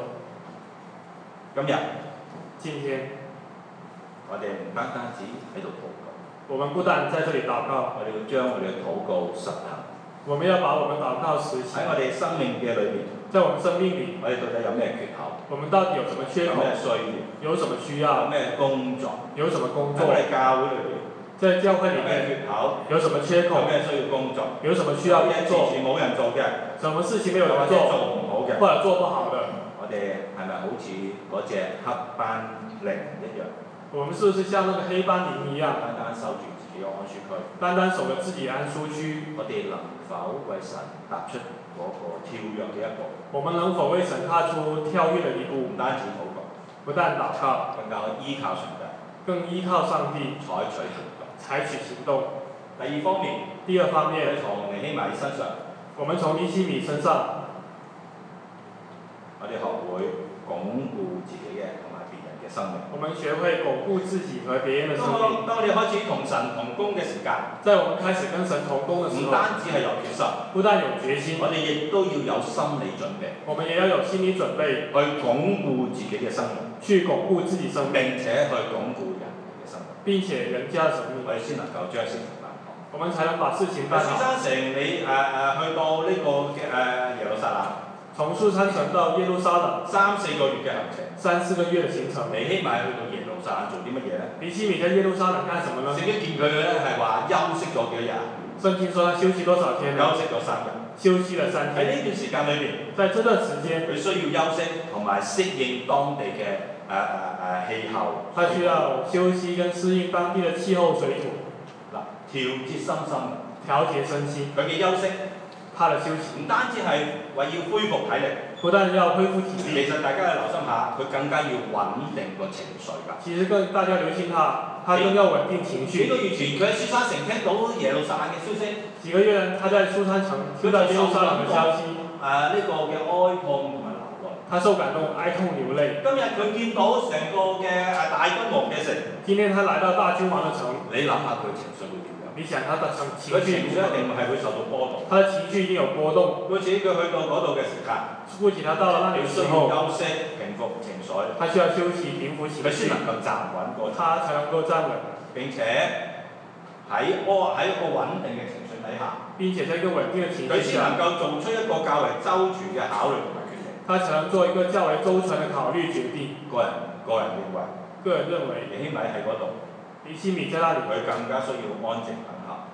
[SPEAKER 2] 今天，
[SPEAKER 1] 我哋唔單止喺度禱告，
[SPEAKER 2] 我們不但在這裡禱告，
[SPEAKER 1] 我哋要將我哋嘅禱告實行。
[SPEAKER 2] 我們要把我們禱告實行。
[SPEAKER 1] 喺我哋生命嘅裏邊，
[SPEAKER 2] 在我們生命裡，
[SPEAKER 1] 我哋到底有咩缺口？
[SPEAKER 2] 我們到底有什麼缺口？
[SPEAKER 1] 有咩需要？
[SPEAKER 2] 有什麼需要？
[SPEAKER 1] 有咩工作？
[SPEAKER 2] 有什麼工作？
[SPEAKER 1] 喺我哋教會裏邊，
[SPEAKER 2] 在教會裡面
[SPEAKER 1] 有咩缺口？
[SPEAKER 2] 有什麼缺口？
[SPEAKER 1] 有咩需要工作？
[SPEAKER 2] 有什麼需要工作？
[SPEAKER 1] 冇人做嘅，
[SPEAKER 2] 什麼事情沒有人做？
[SPEAKER 1] 做唔好嘅，
[SPEAKER 2] 或者做不好的？
[SPEAKER 1] 我哋係咪好似嗰隻黑斑羚一樣？
[SPEAKER 2] 我們是不是像那個黑斑羚一樣，
[SPEAKER 1] 單單守住自己嘅安舒區？
[SPEAKER 2] 單單守着自己安舒區？
[SPEAKER 1] 我哋能否為神踏出嗰個跳躍嘅一步？
[SPEAKER 2] 我們能否為神踏出跳躍的一步？
[SPEAKER 1] 唔單止禱告，
[SPEAKER 2] 不但禱告，
[SPEAKER 1] 更加依靠上帝，
[SPEAKER 2] 更依靠上帝，
[SPEAKER 1] 採取行動。
[SPEAKER 2] 採取行動。
[SPEAKER 1] 第二方面，從尼希米身上，
[SPEAKER 2] 我們從尼希米身上，
[SPEAKER 1] 我哋學會鞏固自己嘅同埋別人嘅生命。
[SPEAKER 2] 我們學會鞏固自己和別人的生命。
[SPEAKER 1] 當我哋開始同神同工嘅時間，
[SPEAKER 2] 在我們開始跟神同工的時候，
[SPEAKER 1] 唔單止係有決心，
[SPEAKER 2] 不但有決心，
[SPEAKER 1] 我哋亦都要有心理準備。
[SPEAKER 2] 我們也要有心理準備，
[SPEAKER 1] 去鞏固自己嘅生命，
[SPEAKER 2] 去鞏固自己生命，
[SPEAKER 1] 並且去鞏固人嘅生命，
[SPEAKER 2] 並且人家的生命，
[SPEAKER 1] 我哋先能夠將事情辦好。
[SPEAKER 2] 我們才能把事情辦好。
[SPEAKER 1] 書珊城你去到呢個嘅耶路撒冷，
[SPEAKER 2] 從書珊城到耶路撒冷
[SPEAKER 1] 3-4個月嘅行程
[SPEAKER 2] ，3-4個月嘅行程。
[SPEAKER 1] 尼希米去到耶路撒冷做啲乜嘢咧？
[SPEAKER 2] 尼希米在耶路撒冷幹什麼呢？
[SPEAKER 1] 聖經見佢咧係話休息咗幾多日？
[SPEAKER 2] 聖經說他休息多少天呢？
[SPEAKER 1] 休息咗3日。
[SPEAKER 2] 休息了3天。
[SPEAKER 1] 喺呢段時間裏邊，
[SPEAKER 2] 在這段時間，
[SPEAKER 1] 佢需要休息同埋適應當地嘅氣候。
[SPEAKER 2] 他需要休息跟適應當地的氣候水土。
[SPEAKER 1] 調節身心。
[SPEAKER 2] 調節身心。
[SPEAKER 1] 佢嘅休息，
[SPEAKER 2] 他的休息
[SPEAKER 1] 唔單止係為要恢復體力，
[SPEAKER 2] 不但要恢復體力，
[SPEAKER 1] 其實大家要留心下，佢更加要穩定個情緒㗎。
[SPEAKER 2] 其實更大家留心他更要穩定情緒。
[SPEAKER 1] 幾個月前佢喺書珊城聽到耶路撒冷嘅消息，
[SPEAKER 2] 幾個月他在書珊城聽到耶路撒冷嘅消息，
[SPEAKER 1] 呢個嘅哀痛同埋流淚。
[SPEAKER 2] 他受感動，哀痛流淚。
[SPEAKER 1] 今日佢見到成個嘅大君王嘅城，
[SPEAKER 2] 今天他來到大君王嘅城，
[SPEAKER 1] 你諗下佢情緒會點樣？
[SPEAKER 2] 你想他的情緒，
[SPEAKER 1] 佢情緒一定係會受到波動。
[SPEAKER 2] 他的情緒一定有波動。
[SPEAKER 1] 好似佢去到嗰度嘅時間，
[SPEAKER 2] 估計他到了那裡時候，
[SPEAKER 1] 休息平復情緒，
[SPEAKER 2] 他需要休息平復情緒，
[SPEAKER 1] 佢先能夠站穩個，
[SPEAKER 2] 他才能夠站穩。
[SPEAKER 1] 並且喺一個穩定嘅情緒底下，
[SPEAKER 2] 並且在一個穩定嘅情緒下，
[SPEAKER 1] 佢先能夠做出一個較為周全嘅考慮同埋決定。
[SPEAKER 2] 他才能做一個較為周全嘅考慮決定。
[SPEAKER 1] 個人認為，
[SPEAKER 2] 個人認為，
[SPEAKER 1] 尼希米喺嗰度，
[SPEAKER 2] 尼希米在那裡，
[SPEAKER 1] 佢更加需要安靜等候。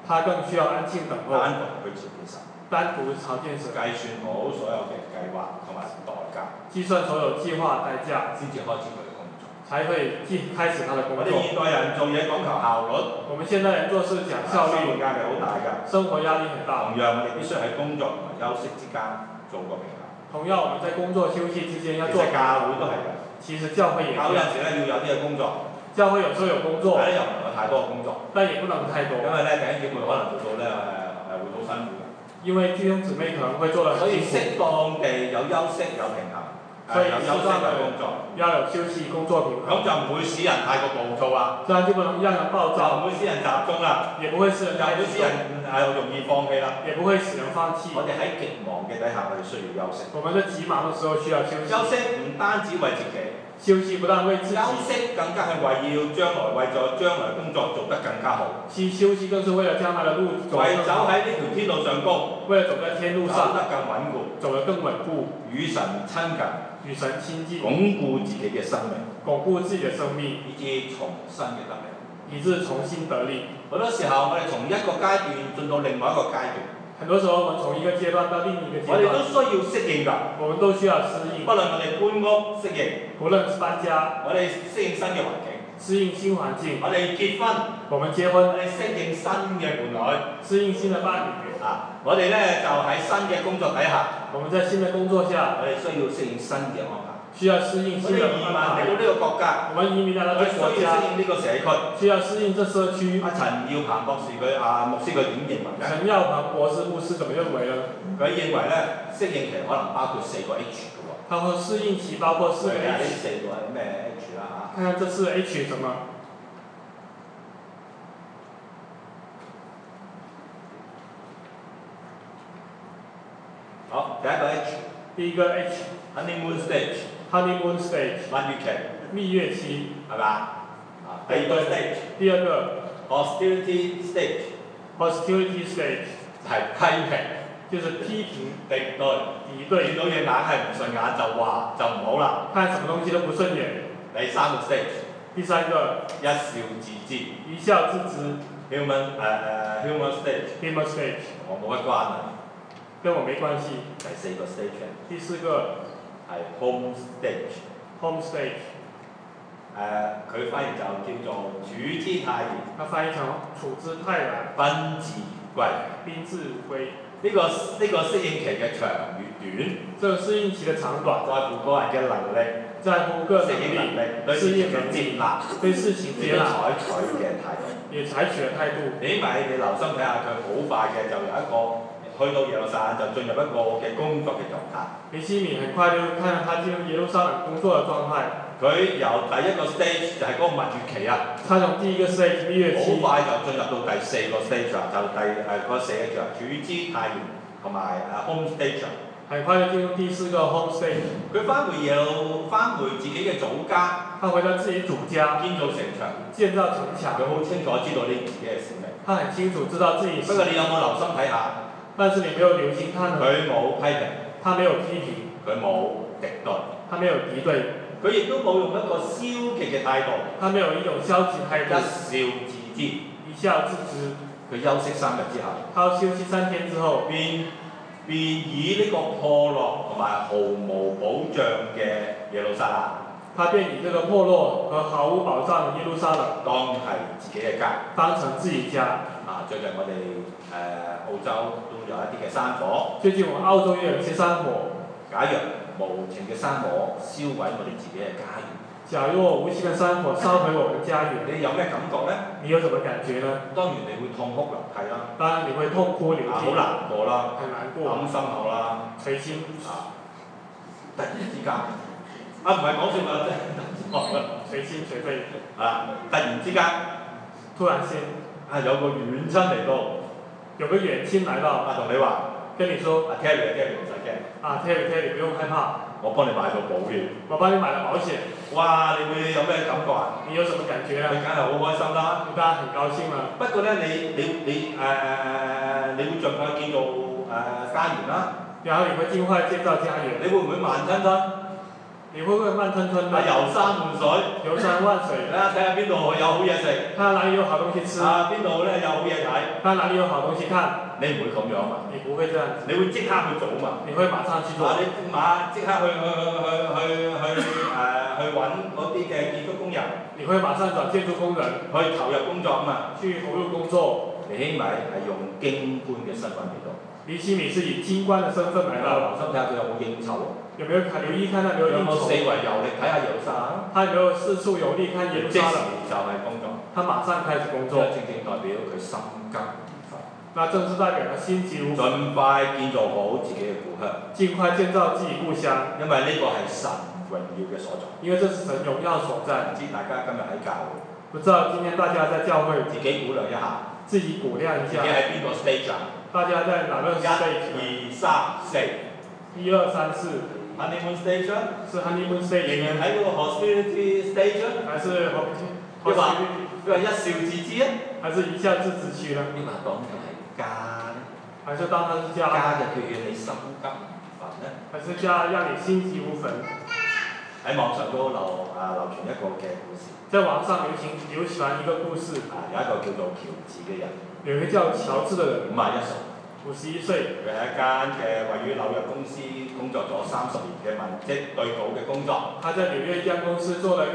[SPEAKER 2] 他更需要安靜等候，
[SPEAKER 1] 單獨去朝見神，
[SPEAKER 2] 單獨朝見神，
[SPEAKER 1] 計算好所有嘅計劃同埋代價，
[SPEAKER 2] 計算所有計劃代價，
[SPEAKER 1] 先至開始佢嘅工作。
[SPEAKER 2] 才會開始他的工
[SPEAKER 1] 我哋
[SPEAKER 2] 作。
[SPEAKER 1] 現代人做嘢講求效率，
[SPEAKER 2] 我們現代人做事講效
[SPEAKER 1] 生活
[SPEAKER 2] 率，
[SPEAKER 1] 壓力好大㗎。
[SPEAKER 2] 生活壓力很大。
[SPEAKER 1] 同樣，我哋必須喺工作同埋休息之間做個平衡。
[SPEAKER 2] 同樣，我們在工作休息之間要
[SPEAKER 1] 其
[SPEAKER 2] 做
[SPEAKER 1] 實教會都係㗎。
[SPEAKER 2] 其實教會也
[SPEAKER 1] 教會有
[SPEAKER 2] 是，
[SPEAKER 1] 時咧要有啲嘅工作，
[SPEAKER 2] 教會有時候有工作，
[SPEAKER 1] 但係咧又唔能夠太多嘅工作，
[SPEAKER 2] 但也不能太多，
[SPEAKER 1] 因為咧弟兄姊妹可能做到咧會好辛苦嘅。
[SPEAKER 2] 因為弟兄姊妹可能會做得
[SPEAKER 1] 所以
[SPEAKER 2] 很辛苦，
[SPEAKER 1] 適當地有休息有平衡，
[SPEAKER 2] 所以
[SPEAKER 1] 有休息有工作，
[SPEAKER 2] 要有休息工作平
[SPEAKER 1] 咁
[SPEAKER 2] 衡，
[SPEAKER 1] 就唔會使人太過暴躁啦，
[SPEAKER 2] 這樣就不能讓人暴
[SPEAKER 1] 就唔
[SPEAKER 2] 躁，
[SPEAKER 1] 會使人集中啦，
[SPEAKER 2] 也不會使人太集中，
[SPEAKER 1] 就唔會使人容易放棄啦。
[SPEAKER 2] 也不會使人放棄。
[SPEAKER 1] 我哋喺極忙嘅底下，我哋需要休息。
[SPEAKER 2] 我們在極忙的時候需要休息，
[SPEAKER 1] 休息唔單止為自己，
[SPEAKER 2] 休息不但為自己，
[SPEAKER 1] 休息更加係為咗將來工作做得更加好。
[SPEAKER 2] 休息更是為了將來的路走
[SPEAKER 1] 為
[SPEAKER 2] 得更好，
[SPEAKER 1] 走喺呢條天路上高，
[SPEAKER 2] 為了走在天路
[SPEAKER 1] 走
[SPEAKER 2] 上
[SPEAKER 1] 得更穩固，
[SPEAKER 2] 走得更穩固，
[SPEAKER 1] 與神親近，
[SPEAKER 2] 與神親近，
[SPEAKER 1] 鞏固自己嘅生命，
[SPEAKER 2] 鞏固自己的生命，
[SPEAKER 1] 以至重新嘅得力。
[SPEAKER 2] 以致重新得力。
[SPEAKER 1] 好多時候，我哋從一個階段進到另外一個階段，
[SPEAKER 2] 很多時候，我們從一個階段到另一個
[SPEAKER 1] 我哋都
[SPEAKER 2] 階段，
[SPEAKER 1] 需要適應㗎。
[SPEAKER 2] 我們都需要適應。
[SPEAKER 1] 不論我哋搬屋適應，
[SPEAKER 2] 無論是搬家，
[SPEAKER 1] 我哋適應新嘅環境，
[SPEAKER 2] 適應新環境，
[SPEAKER 1] 我哋結婚，
[SPEAKER 2] 我們結
[SPEAKER 1] 我
[SPEAKER 2] 婚，
[SPEAKER 1] 哋適應新嘅伴侶。
[SPEAKER 2] 適應新的伴侶。
[SPEAKER 1] 我哋咧就喺新嘅工作底下，
[SPEAKER 2] 我們在新的工作下，
[SPEAKER 1] 我哋需要適應新嘅安排。
[SPEAKER 2] 需要適應
[SPEAKER 1] 我
[SPEAKER 2] 新的
[SPEAKER 1] 哋移民嚟
[SPEAKER 2] 安排。
[SPEAKER 1] 到呢個國家，
[SPEAKER 2] 我們移民來到
[SPEAKER 1] 我哋
[SPEAKER 2] 這個國
[SPEAKER 1] 需要適
[SPEAKER 2] 家，
[SPEAKER 3] 應
[SPEAKER 1] 呢個社區。
[SPEAKER 2] 需要適應這社區。
[SPEAKER 1] 阿陳耀鵬博士佢牧師佢點認為嘅？
[SPEAKER 2] 陳耀鵬博士牧師怎麼認為呢？
[SPEAKER 1] 佢認為咧適應期可能包括4個 H 嘅喎。
[SPEAKER 2] 他說適應期包括4個
[SPEAKER 1] 呢
[SPEAKER 2] H。
[SPEAKER 1] 4個係咩 H 啦嚇？
[SPEAKER 2] 看看這4個 H 什麼？
[SPEAKER 1] 好，第一個 H。
[SPEAKER 2] 第一個 H。
[SPEAKER 1] Honeymoon stage。
[SPEAKER 2] Honeymoon stage。
[SPEAKER 1] 蜜月期。
[SPEAKER 2] 蜜月期。
[SPEAKER 1] 係嘛？第二個 stage。
[SPEAKER 2] 第二個
[SPEAKER 1] Hostility stage。
[SPEAKER 2] Hostility stage。
[SPEAKER 1] 係批評。
[SPEAKER 2] 就是批評。
[SPEAKER 1] 敵對。見到嘢硬係唔順眼就話就唔好啦。
[SPEAKER 2] 看什麼東西都不順眼。
[SPEAKER 1] 第三個 stage。
[SPEAKER 2] 第三個。
[SPEAKER 1] 一笑置之。
[SPEAKER 2] 一笑置之。
[SPEAKER 1] Human stage。
[SPEAKER 2] Human stage。
[SPEAKER 1] 我冇乜關係。
[SPEAKER 2] 跟我沒關係。
[SPEAKER 1] 第4個 stage。
[SPEAKER 2] 第4個
[SPEAKER 1] 係 home stage。
[SPEAKER 2] home stage。
[SPEAKER 1] 佢翻譯就叫做處之泰然。
[SPEAKER 2] 它翻譯成處之泰然。
[SPEAKER 1] 賓至如歸。
[SPEAKER 2] 賓至如歸。
[SPEAKER 1] 呢個適應期嘅長與短，
[SPEAKER 2] 這個適應期嘅長短，
[SPEAKER 1] 在乎個人嘅能力，
[SPEAKER 2] 在乎個人
[SPEAKER 1] 適應能力，對
[SPEAKER 2] 適
[SPEAKER 1] 事情嘅
[SPEAKER 2] 應能力，
[SPEAKER 1] 接納，
[SPEAKER 2] 對事情接納，
[SPEAKER 1] 採取嘅態度。
[SPEAKER 2] 也採取嘅態度。
[SPEAKER 1] 你留心睇下，佢好快嘅就有一個去到耶路撒冷就進入一個嘅工作嘅狀態。
[SPEAKER 2] 尼希米很快就看到他進入耶路撒冷工作嘅狀態。佢
[SPEAKER 1] 由第一個 stage 就係嗰個蜜月期啊。
[SPEAKER 2] 他從第一個 stage 蜜月期，
[SPEAKER 1] 好快就進入到第4個 stage 啦，就嗰4個處之泰然同埋home stage。
[SPEAKER 2] 很快就進入第4個 home stage。
[SPEAKER 1] 佢翻回自己嘅祖家。
[SPEAKER 2] 他回到自己祖家。
[SPEAKER 1] 建造城牆。
[SPEAKER 2] 建造城牆。
[SPEAKER 1] 佢好清楚知道呢自己嘅使命。
[SPEAKER 2] 他很清楚知道自己。
[SPEAKER 1] 不過你有冇留心睇下？
[SPEAKER 2] 但是你沒有留心看呢？
[SPEAKER 1] 佢冇批評。
[SPEAKER 2] 他沒有批評。
[SPEAKER 1] 佢冇敵對。
[SPEAKER 2] 他沒有敵對。
[SPEAKER 1] 佢亦都冇用一個消極嘅態度。
[SPEAKER 2] 他沒有一種消極態度。
[SPEAKER 1] 一笑置之。
[SPEAKER 2] 一笑置之。
[SPEAKER 1] 佢休息3日之後。
[SPEAKER 2] 他休息3天之後。
[SPEAKER 1] 便以呢個破落同埋毫無保障嘅耶路撒冷。
[SPEAKER 2] 他便以這個破落和毫無保障的耶路撒冷
[SPEAKER 1] 當係自己嘅家。
[SPEAKER 2] 當成自己家。
[SPEAKER 1] 最近我哋澳洲都有一啲嘅山火。
[SPEAKER 2] 最近我們澳洲也有一些山火。
[SPEAKER 1] 假若無情嘅山火燒毀我哋自己嘅家園。
[SPEAKER 2] 假若無情嘅山火燒毀我們家園，
[SPEAKER 1] 你有咩感覺呢？
[SPEAKER 2] 你有什麼感覺呢？
[SPEAKER 1] 當然你會痛哭流涕啦。
[SPEAKER 2] 當然你會痛哭流涕。
[SPEAKER 1] 好難過啦。
[SPEAKER 2] 很難過。
[SPEAKER 1] 抌心口啦。
[SPEAKER 2] 捶心。
[SPEAKER 1] 突然之間，唔係講笑㗎，真係
[SPEAKER 2] 捶心捶肺。
[SPEAKER 1] 突然之間，
[SPEAKER 2] 突然間，
[SPEAKER 1] 有個遠親嚟到。
[SPEAKER 2] 有個遠親來到。
[SPEAKER 1] 同你話。
[SPEAKER 2] 跟你說。
[SPEAKER 1] Terry 唔使驚。
[SPEAKER 2] Terry 不用害怕。
[SPEAKER 1] 我幫你買咗保險。
[SPEAKER 2] 我幫你買了保險。
[SPEAKER 1] 哇！你會有咩感覺啊？
[SPEAKER 2] 你有什麼感覺啊？
[SPEAKER 1] 你梗係好開心啦。
[SPEAKER 2] 你當然很高興啦。
[SPEAKER 1] 不過咧，你會盡快建造家園啦。
[SPEAKER 2] 然後你會盡快建造家園。
[SPEAKER 1] 你會唔會慢吞吞？
[SPEAKER 2] 你会不会慢吞吞的？
[SPEAKER 1] 遊山玩水，
[SPEAKER 2] 遊山玩水，
[SPEAKER 1] 睇下邊度有好嘢食，
[SPEAKER 2] 看哪里有好東西吃，
[SPEAKER 1] 邊度咧有好嘢睇，
[SPEAKER 2] 看哪里有好東西看。
[SPEAKER 1] 你唔會咁樣嘛？
[SPEAKER 2] 你不會這樣子，
[SPEAKER 1] 你會即刻去做嘛？
[SPEAKER 2] 你會馬上去做。
[SPEAKER 1] 你即刻去揾嗰啲嘅建築工人，
[SPEAKER 2] 你會馬上找建築工人
[SPEAKER 1] 去投入工作啊嘛。
[SPEAKER 2] 去投入工作。
[SPEAKER 1] 尼希米係用京官嘅身份嚟到。
[SPEAKER 2] 尼希米是以京官嘅身份嚟到。
[SPEAKER 1] 留心睇下佢有冇應酬。
[SPEAKER 2] 有沒有留意看他有應酬？
[SPEAKER 1] 有冇四圍遊歷睇下耶路撒冷？
[SPEAKER 2] 他有沒有四處遊歷看耶路撒冷？
[SPEAKER 1] 即時就係工作。
[SPEAKER 2] 他馬上開始工作。
[SPEAKER 1] 正正代表佢心急如焚。
[SPEAKER 2] 那正是代表他心急如焚。
[SPEAKER 1] 盡快建造好自己嘅故鄉。
[SPEAKER 2] 盡快建造自己故鄉。
[SPEAKER 1] 因為呢個係神榮耀嘅所在。
[SPEAKER 2] 因為這是神榮耀所在。
[SPEAKER 1] 唔知大家今日喺教會。
[SPEAKER 2] 不知道今天大家在教會。
[SPEAKER 1] 自己估量一下。
[SPEAKER 2] 自己估量一下。
[SPEAKER 1] 自己喺邊個 stage 啊？
[SPEAKER 2] 大家在哪個 stage？
[SPEAKER 1] 一、二、三、四。
[SPEAKER 2] 一二三四。
[SPEAKER 1] honeymoon stage
[SPEAKER 2] 是 honeymoon stage。
[SPEAKER 1] 仍然喺嗰個 hospitality stage
[SPEAKER 2] 還是
[SPEAKER 1] hospitality？佢話一笑置之啊？
[SPEAKER 2] 還是一笑置之區呢？
[SPEAKER 1] 呢個當佢係家呢？
[SPEAKER 2] 還是當它是家？
[SPEAKER 1] 家嘅佢讓你心急如焚呢？
[SPEAKER 2] 還是家讓你心急如焚？
[SPEAKER 1] 喺網上都流傳一個嘅故事。
[SPEAKER 2] 在網上流傳一個故事。
[SPEAKER 1] 有一個叫做喬治嘅人。
[SPEAKER 2] 有一個叫喬治嘅人。
[SPEAKER 1] 51歲。
[SPEAKER 2] 51歲。
[SPEAKER 1] 佢喺一間嘅位於紐約公司工作咗30年嘅文職對稿嘅工作。
[SPEAKER 2] 他在紐約一間公司做了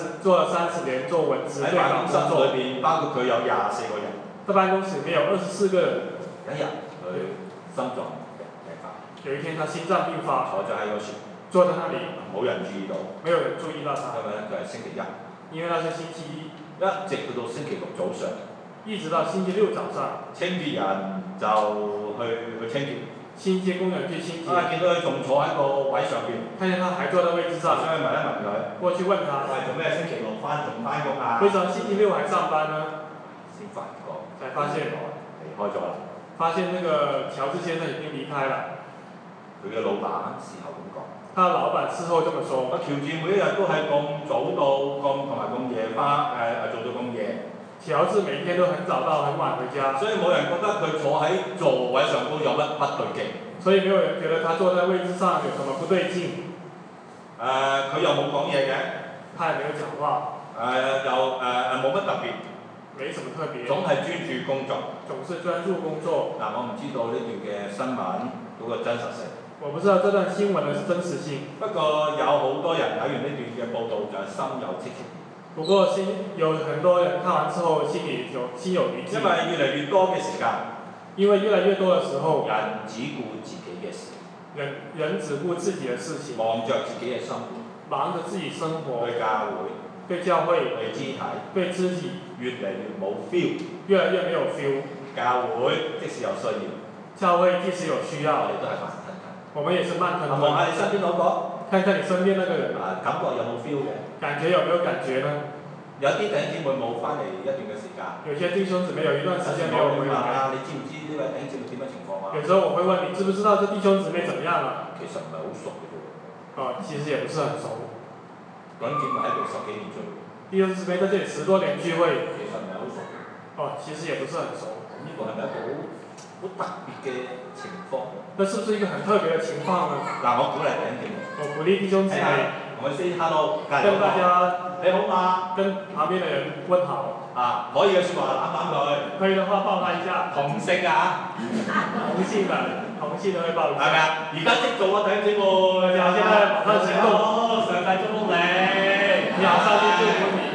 [SPEAKER 2] 30年做文職對稿工作。
[SPEAKER 1] 喺辦公室裏邊，包括佢有24個人。
[SPEAKER 2] 在辦公室裡面有24個人。
[SPEAKER 1] 有一日佢心臟病發。
[SPEAKER 2] 有一天他心臟病發。
[SPEAKER 1] 坐咗喺個船。
[SPEAKER 2] 坐在那裡。
[SPEAKER 1] 冇人注意到。
[SPEAKER 2] 沒有人注意到他。
[SPEAKER 1] 因為咧佢係星期一。
[SPEAKER 2] 因為那是星期一。
[SPEAKER 1] 一直去到星期六早上。
[SPEAKER 2] 一直到星期六早上。
[SPEAKER 1] 清潔人就去清潔。
[SPEAKER 2] 清潔工人去清潔。
[SPEAKER 1] 見到佢仲坐喺個位上邊。
[SPEAKER 2] 看見他還坐在位置上。
[SPEAKER 1] 想去問一問佢。
[SPEAKER 2] 過去問他。
[SPEAKER 1] 做咩星期六仲返工啊？
[SPEAKER 2] 為什麼星期六還上班呢？
[SPEAKER 1] 先發覺。
[SPEAKER 2] 才發現
[SPEAKER 1] 離開咗啦。發
[SPEAKER 2] 現那個喬治先生已經離開了。
[SPEAKER 1] 佢嘅老闆事後咁講。
[SPEAKER 2] 他的老闆事後這麼說。
[SPEAKER 1] 喬治每一日都係咁早到，同埋咁夜翻，做到咁夜。
[SPEAKER 2] 喬治每天都很早到，很晚回家。
[SPEAKER 1] 所以冇人覺得佢坐喺座位上都有乜不對勁。
[SPEAKER 2] 所以沒有人覺得他坐在位置上有什麼不對勁。
[SPEAKER 1] 佢又冇講嘢嘅。
[SPEAKER 2] 他也沒有講話。
[SPEAKER 1] 又冇乜特別。
[SPEAKER 2] 沒什麼特別。
[SPEAKER 1] 總係專注工作。
[SPEAKER 2] 總是專注工作。
[SPEAKER 1] 我唔知道呢段嘅新聞嗰個真實性。
[SPEAKER 2] 我不知道這段新聞的真實性。
[SPEAKER 1] 不過有好多人睇完呢段嘅報導就係心有戚戚。
[SPEAKER 2] 不過有很多人看完之後心有餘悸。因為
[SPEAKER 1] 越嚟越多嘅時間。
[SPEAKER 2] 因為越來越多的時候。
[SPEAKER 1] 人只顧自己嘅事。
[SPEAKER 2] 人只顧自己的事情。
[SPEAKER 1] 忙着自己嘅生活。
[SPEAKER 2] 忙着自己生活。
[SPEAKER 1] 去教會。
[SPEAKER 2] 對教會。
[SPEAKER 1] 對肢體。
[SPEAKER 2] 對肢體。
[SPEAKER 1] 越嚟越冇 feel。
[SPEAKER 2] 越來越沒有 feel。
[SPEAKER 1] 教會即使有需要。
[SPEAKER 2] 教會即使有需要。
[SPEAKER 1] 我哋都係慢吞吞。
[SPEAKER 2] 我們也是慢吞吞。
[SPEAKER 1] 望下你身邊嗰個。
[SPEAKER 2] 看看你身邊那個人。
[SPEAKER 1] 感覺有冇 feel 嘅？
[SPEAKER 2] 感覺有沒有感覺呢？
[SPEAKER 1] 有啲弟兄姊妹冇翻嚟一段嘅時間。
[SPEAKER 2] 有些弟兄姊妹有一段時間沒有回來。
[SPEAKER 1] 你知唔知呢位弟兄姊妹點樣情況啊？
[SPEAKER 2] 有時候我會問你知不知道這弟兄姊妹怎麼樣啊？
[SPEAKER 1] 其實唔係好熟嘅啫。
[SPEAKER 2] 其實也不是很熟。
[SPEAKER 1] 弟兄姊妹喺度10幾年聚會。
[SPEAKER 2] 弟兄姊妹在這裡10多年聚會。
[SPEAKER 1] 其實唔係好熟。
[SPEAKER 2] 其實也不是很熟。
[SPEAKER 1] 呢個係咪好特別嘅情況？
[SPEAKER 2] 那是不是一個很特別的情況呢？
[SPEAKER 1] 我鼓勵弟兄姊妹。
[SPEAKER 2] 我鼓勵弟兄姊妹。
[SPEAKER 1] 同佢 say hello。
[SPEAKER 2] 跟大家
[SPEAKER 1] 你好嗎？
[SPEAKER 2] 跟旁邊的人問好。
[SPEAKER 1] 可以嘅説話攬攬佢。
[SPEAKER 2] 可以的話抱他一下。
[SPEAKER 1] 同性啊。
[SPEAKER 2] 同性的會抱一下。
[SPEAKER 1] 係咪啊？而家即做啊，弟兄姊妹。
[SPEAKER 2] 現在馬上行動。
[SPEAKER 1] 上帝祝福你。
[SPEAKER 2] 上帝祝福你。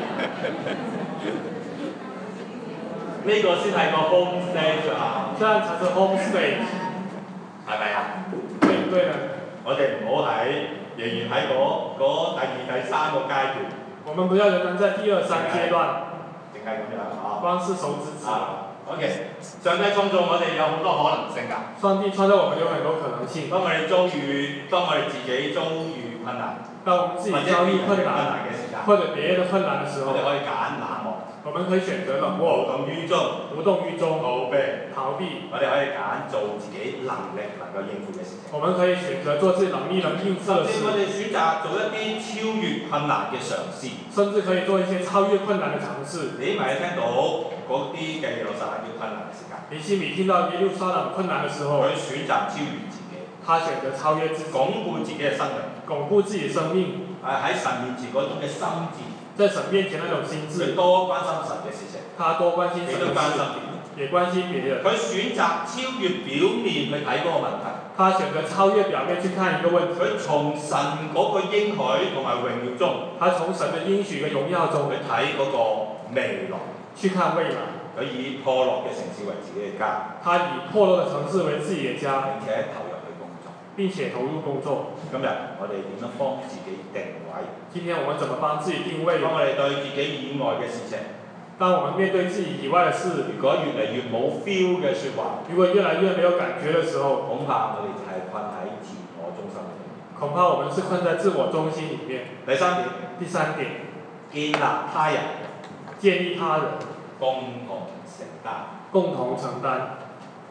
[SPEAKER 1] 呢個先係個 home stage 啊！
[SPEAKER 2] 這樣才是 home stage，
[SPEAKER 1] 係咪啊？
[SPEAKER 2] 對唔對呢？
[SPEAKER 1] 我哋唔好仍然喺嗰第2、第3個階段。
[SPEAKER 2] 我們不要仍然在第2、3階段。
[SPEAKER 1] 淨係咁樣啊！
[SPEAKER 2] 光是手指指。
[SPEAKER 1] OK， 上帝創造我哋有好多可能性㗎。
[SPEAKER 2] 上帝創造我們有很多可能性。當我
[SPEAKER 1] 哋自己遭遇困難，
[SPEAKER 2] 當我們自己遭遇困難
[SPEAKER 1] 嘅時間，
[SPEAKER 2] 或者別人的困難的時候，
[SPEAKER 1] 我哋可以揀冷漠。
[SPEAKER 2] 我們可以選擇冷漠，
[SPEAKER 1] 無動於衷，逃避。我哋可以揀做自己能力能夠應付嘅事情。
[SPEAKER 2] 我們可以選擇做自己能力能應付的事。
[SPEAKER 1] 我哋選擇做一啲超越困難嘅嘗試。
[SPEAKER 2] 甚至可以做一些超越困難的嘗試。
[SPEAKER 1] 你咪聽到嗰啲嘅耶路撒冷嘅困難嘅時間。
[SPEAKER 2] 尼希米聽到耶路撒冷困難的時候，
[SPEAKER 1] 佢選擇超越自己。
[SPEAKER 2] 他他選擇超越自己，
[SPEAKER 1] 鞏固自己嘅生命。
[SPEAKER 2] 鞏固自己的生命。
[SPEAKER 1] 喺神面前嗰種嘅心智，
[SPEAKER 2] 在神面前那種心智，
[SPEAKER 1] 佢多關心神嘅事情，
[SPEAKER 2] 他多關心神
[SPEAKER 1] 亦都關心
[SPEAKER 2] 的事，
[SPEAKER 1] 別人。
[SPEAKER 2] 也關心別人。
[SPEAKER 1] 佢選擇超越表面去睇嗰個問題，
[SPEAKER 2] 他選擇超越表面去看一個問題。
[SPEAKER 1] 佢從神嗰個應許同埋榮耀中，
[SPEAKER 2] 他從神的應許嘅榮耀中
[SPEAKER 1] 去睇嗰個未來，
[SPEAKER 2] 去看未來。
[SPEAKER 1] 佢以破落嘅城市為自己嘅家，
[SPEAKER 2] 他以破落嘅城市為自己嘅家，
[SPEAKER 1] 並且投入去工作。
[SPEAKER 2] 並且投入工作。
[SPEAKER 1] 今日我哋點樣幫自己定位？
[SPEAKER 2] 今天我們怎麼幫自己定位？
[SPEAKER 1] 當我哋對自己以外嘅事情，
[SPEAKER 2] 當我們面對自己以外嘅事，
[SPEAKER 1] 如果越嚟越冇 feel 嘅説話，
[SPEAKER 2] 如果越來越沒有感覺嘅時候，
[SPEAKER 1] 恐怕我哋就係困喺自我中心裏面。
[SPEAKER 2] 恐怕我們是困在自我中心裡面。
[SPEAKER 1] 第三點，
[SPEAKER 2] 第三點，
[SPEAKER 1] 建立他人，
[SPEAKER 2] 建立他人，
[SPEAKER 1] 共同承擔。
[SPEAKER 2] 共同承擔。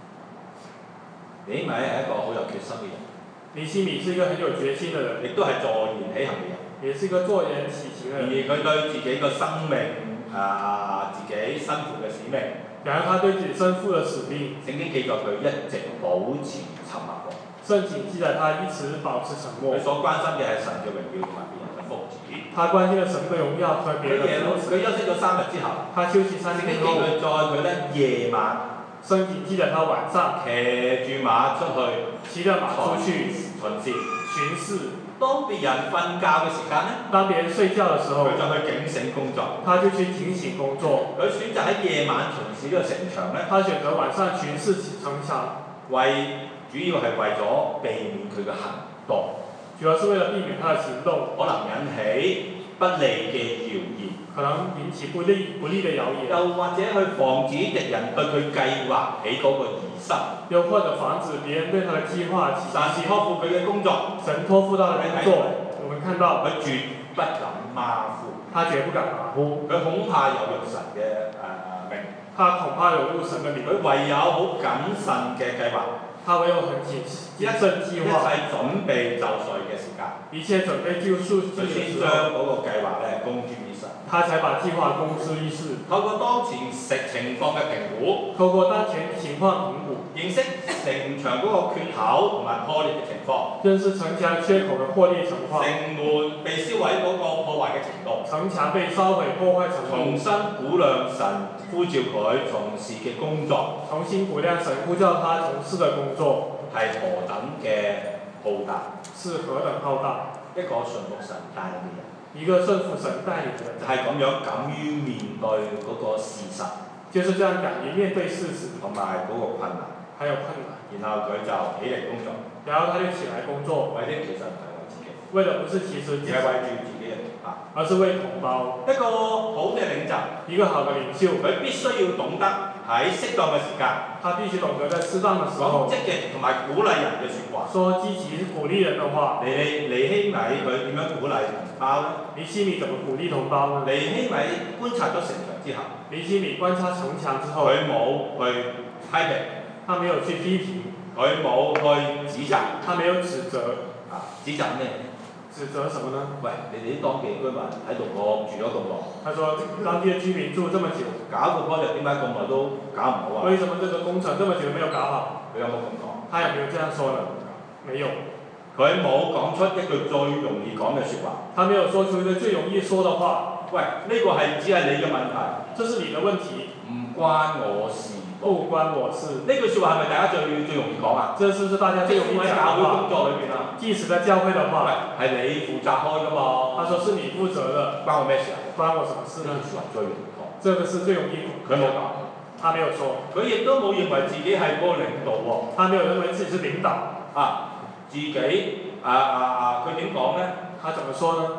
[SPEAKER 1] 尼希米係一個好有決心嘅人，
[SPEAKER 2] 尼希米是一個很有決心嘅人，
[SPEAKER 1] 亦都係坐言起行嘅人。
[SPEAKER 2] 也是一個坐言起行嘅
[SPEAKER 1] 然而
[SPEAKER 2] 人。
[SPEAKER 1] 佢對自己個生命自己身負嘅使命，
[SPEAKER 2] 然而他對自己身負嘅使命，
[SPEAKER 1] 聖經記載佢一直保持沉默過。
[SPEAKER 2] 聖經記載他一直保持沉默
[SPEAKER 1] 佢。所關心嘅係神嘅榮耀同埋別人嘅福祉。
[SPEAKER 2] 他關心嘅神嘅榮耀和別人嘅福祉。
[SPEAKER 1] 佢休息咗3日之後，
[SPEAKER 2] 他休息3
[SPEAKER 1] 聖經記
[SPEAKER 2] 天後，
[SPEAKER 1] 佢載佢咧夜晚
[SPEAKER 2] 聖經記載他晚上
[SPEAKER 1] 騎住馬出去
[SPEAKER 2] 騎着馬出去
[SPEAKER 1] 巡視。
[SPEAKER 2] 巡視。
[SPEAKER 1] 當別人瞓覺嘅時間咧，
[SPEAKER 2] 當別人睡覺嘅時候，
[SPEAKER 1] 佢就去警醒工作。
[SPEAKER 2] 他就去警醒工作。
[SPEAKER 1] 佢選擇喺夜晚巡視呢個城牆咧，
[SPEAKER 2] 他選擇晚上巡視城牆，
[SPEAKER 1] 主要係為咗避免佢嘅行動
[SPEAKER 2] 主要是為了避免他的行動
[SPEAKER 1] 可能引起不利嘅謠言，
[SPEAKER 2] 可能引起不利的謠言，
[SPEAKER 1] 又或者去防止敵人對佢計劃起嗰個疑心。
[SPEAKER 2] 又或者防止別人對他的計劃起
[SPEAKER 1] 神是託付佢嘅工作，
[SPEAKER 2] 神託付他的工作，我們看到
[SPEAKER 1] 佢絕不敢馬虎，
[SPEAKER 2] 他絕不敢馬虎，
[SPEAKER 1] 佢恐怕有辱神嘅名，
[SPEAKER 2] 他恐怕有入神的名，
[SPEAKER 1] 佢唯有好謹慎嘅計劃，
[SPEAKER 2] 他唯有很謹慎計劃，
[SPEAKER 1] 一切準備就緒嘅時間，
[SPEAKER 2] 一切準備就緒
[SPEAKER 1] 佢先將嗰個計劃咧公諸於世。
[SPEAKER 2] 他才把計劃公諸於世。
[SPEAKER 1] 透過當前情況嘅評估，
[SPEAKER 2] 透過當前情況評估，
[SPEAKER 1] 認識城牆嗰個缺口同埋破裂嘅情況，
[SPEAKER 2] 認識城牆缺口嘅破裂情況，
[SPEAKER 1] 城門被燒毀嗰個破壞嘅程度，
[SPEAKER 2] 城牆被燒毀破壞程度，
[SPEAKER 1] 重新估量神呼召佢從事嘅工作，
[SPEAKER 2] 重新估量神呼召他從事嘅工作
[SPEAKER 1] 係何等嘅浩大，
[SPEAKER 2] 是何等浩大。
[SPEAKER 1] 一個順服神帶領嘅人，
[SPEAKER 2] 一個順服神帶領嘅人，
[SPEAKER 1] 就係咁樣敢於面對嗰個事實，
[SPEAKER 2] 就是這樣敢於面對事實
[SPEAKER 1] 同埋嗰個困難，
[SPEAKER 2] 還有困難，
[SPEAKER 1] 然後佢就起嚟工作，
[SPEAKER 2] 然後他就起來工作，
[SPEAKER 1] 為的其實唔係為自己，
[SPEAKER 2] 為的不是其實自己，
[SPEAKER 1] 而係為住自己嘅同胞，
[SPEAKER 2] 而是為同胞。
[SPEAKER 1] 一個好嘅領袖，
[SPEAKER 2] 一個好的領袖，
[SPEAKER 1] 佢必須要懂得喺適當嘅時間，
[SPEAKER 2] 他必須懂得在適當嘅時候
[SPEAKER 1] 講積極同埋鼓勵人嘅説話。
[SPEAKER 2] 說積極鼓勵人嘅話。
[SPEAKER 1] 尼希米佢點樣鼓勵同胞呢？
[SPEAKER 2] 尼希米怎麼鼓勵同胞呢？
[SPEAKER 1] 尼希米觀察咗城牆之後，
[SPEAKER 2] 尼希米觀察城牆之後，
[SPEAKER 1] 佢冇去批評，
[SPEAKER 2] 他沒有去批評，
[SPEAKER 1] 佢冇去指責，
[SPEAKER 2] 他沒有指責。
[SPEAKER 1] 指責咩？
[SPEAKER 2] 指責什麼呢？
[SPEAKER 1] 喂，你哋啲當地居民喺度住咗咁耐，
[SPEAKER 2] 他說當地嘅居民住這麼久，
[SPEAKER 1] 搞個 project 點解咁耐都搞唔好啊？
[SPEAKER 2] 為什麼這個工程這麼久沒有搞好？
[SPEAKER 1] 佢有冇咁講？
[SPEAKER 2] 他有沒有這樣說呢？沒有。
[SPEAKER 1] 佢冇講出一句最容易講嘅説話。
[SPEAKER 2] 他沒有說出一個最容易說的話。
[SPEAKER 1] 喂，呢個係只係你嘅問題，
[SPEAKER 2] 這是你的問題，
[SPEAKER 1] 唔關我事。
[SPEAKER 2] 不關我事。
[SPEAKER 1] 呢句説話係咪大家最容易講啊？
[SPEAKER 2] 這是不是大家最容易講的話？
[SPEAKER 1] 喺教會工作裏邊啊，
[SPEAKER 2] 即使在教會的話，
[SPEAKER 1] 係你負責開㗎嘛。
[SPEAKER 2] 他說是你負責的，
[SPEAKER 1] 關我咩事啊？
[SPEAKER 2] 關我什麼事呢？
[SPEAKER 1] 呢句説話最容易講。
[SPEAKER 2] 這個是最容易講。
[SPEAKER 1] 佢冇講，
[SPEAKER 2] 他沒有說。
[SPEAKER 1] 佢亦都冇認為自己係嗰個領導喎。
[SPEAKER 2] 他沒有認為自己是領導。
[SPEAKER 1] 自己佢點講咧？
[SPEAKER 2] 他怎麼說呢？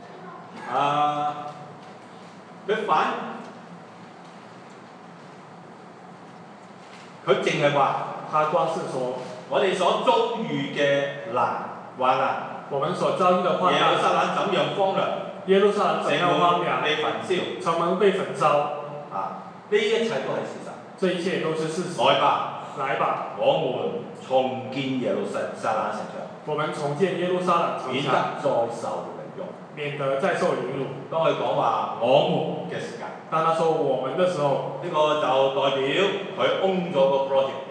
[SPEAKER 1] 佢淨係話，
[SPEAKER 2] 他光是說，
[SPEAKER 1] 我哋所遭遇嘅患難，
[SPEAKER 2] 我們所遭遇的患難，
[SPEAKER 1] 耶路撒冷怎樣荒涼，
[SPEAKER 2] 耶路撒冷怎樣荒涼，
[SPEAKER 1] 被焚燒，
[SPEAKER 2] 城門被焚燒，
[SPEAKER 1] 呢一切都係事實。
[SPEAKER 2] 這一切都是事實。
[SPEAKER 1] 來吧，
[SPEAKER 2] 來吧，
[SPEAKER 1] 我們重建耶路撒冷城牆，
[SPEAKER 2] 我們重建耶路撒冷城牆，
[SPEAKER 1] 免得再受凌辱。
[SPEAKER 2] 免得再受凌辱。
[SPEAKER 1] 當佢講話我們嘅時間，
[SPEAKER 2] 當他說我們的時候，
[SPEAKER 1] 呢個就代表佢 own 咗個 project。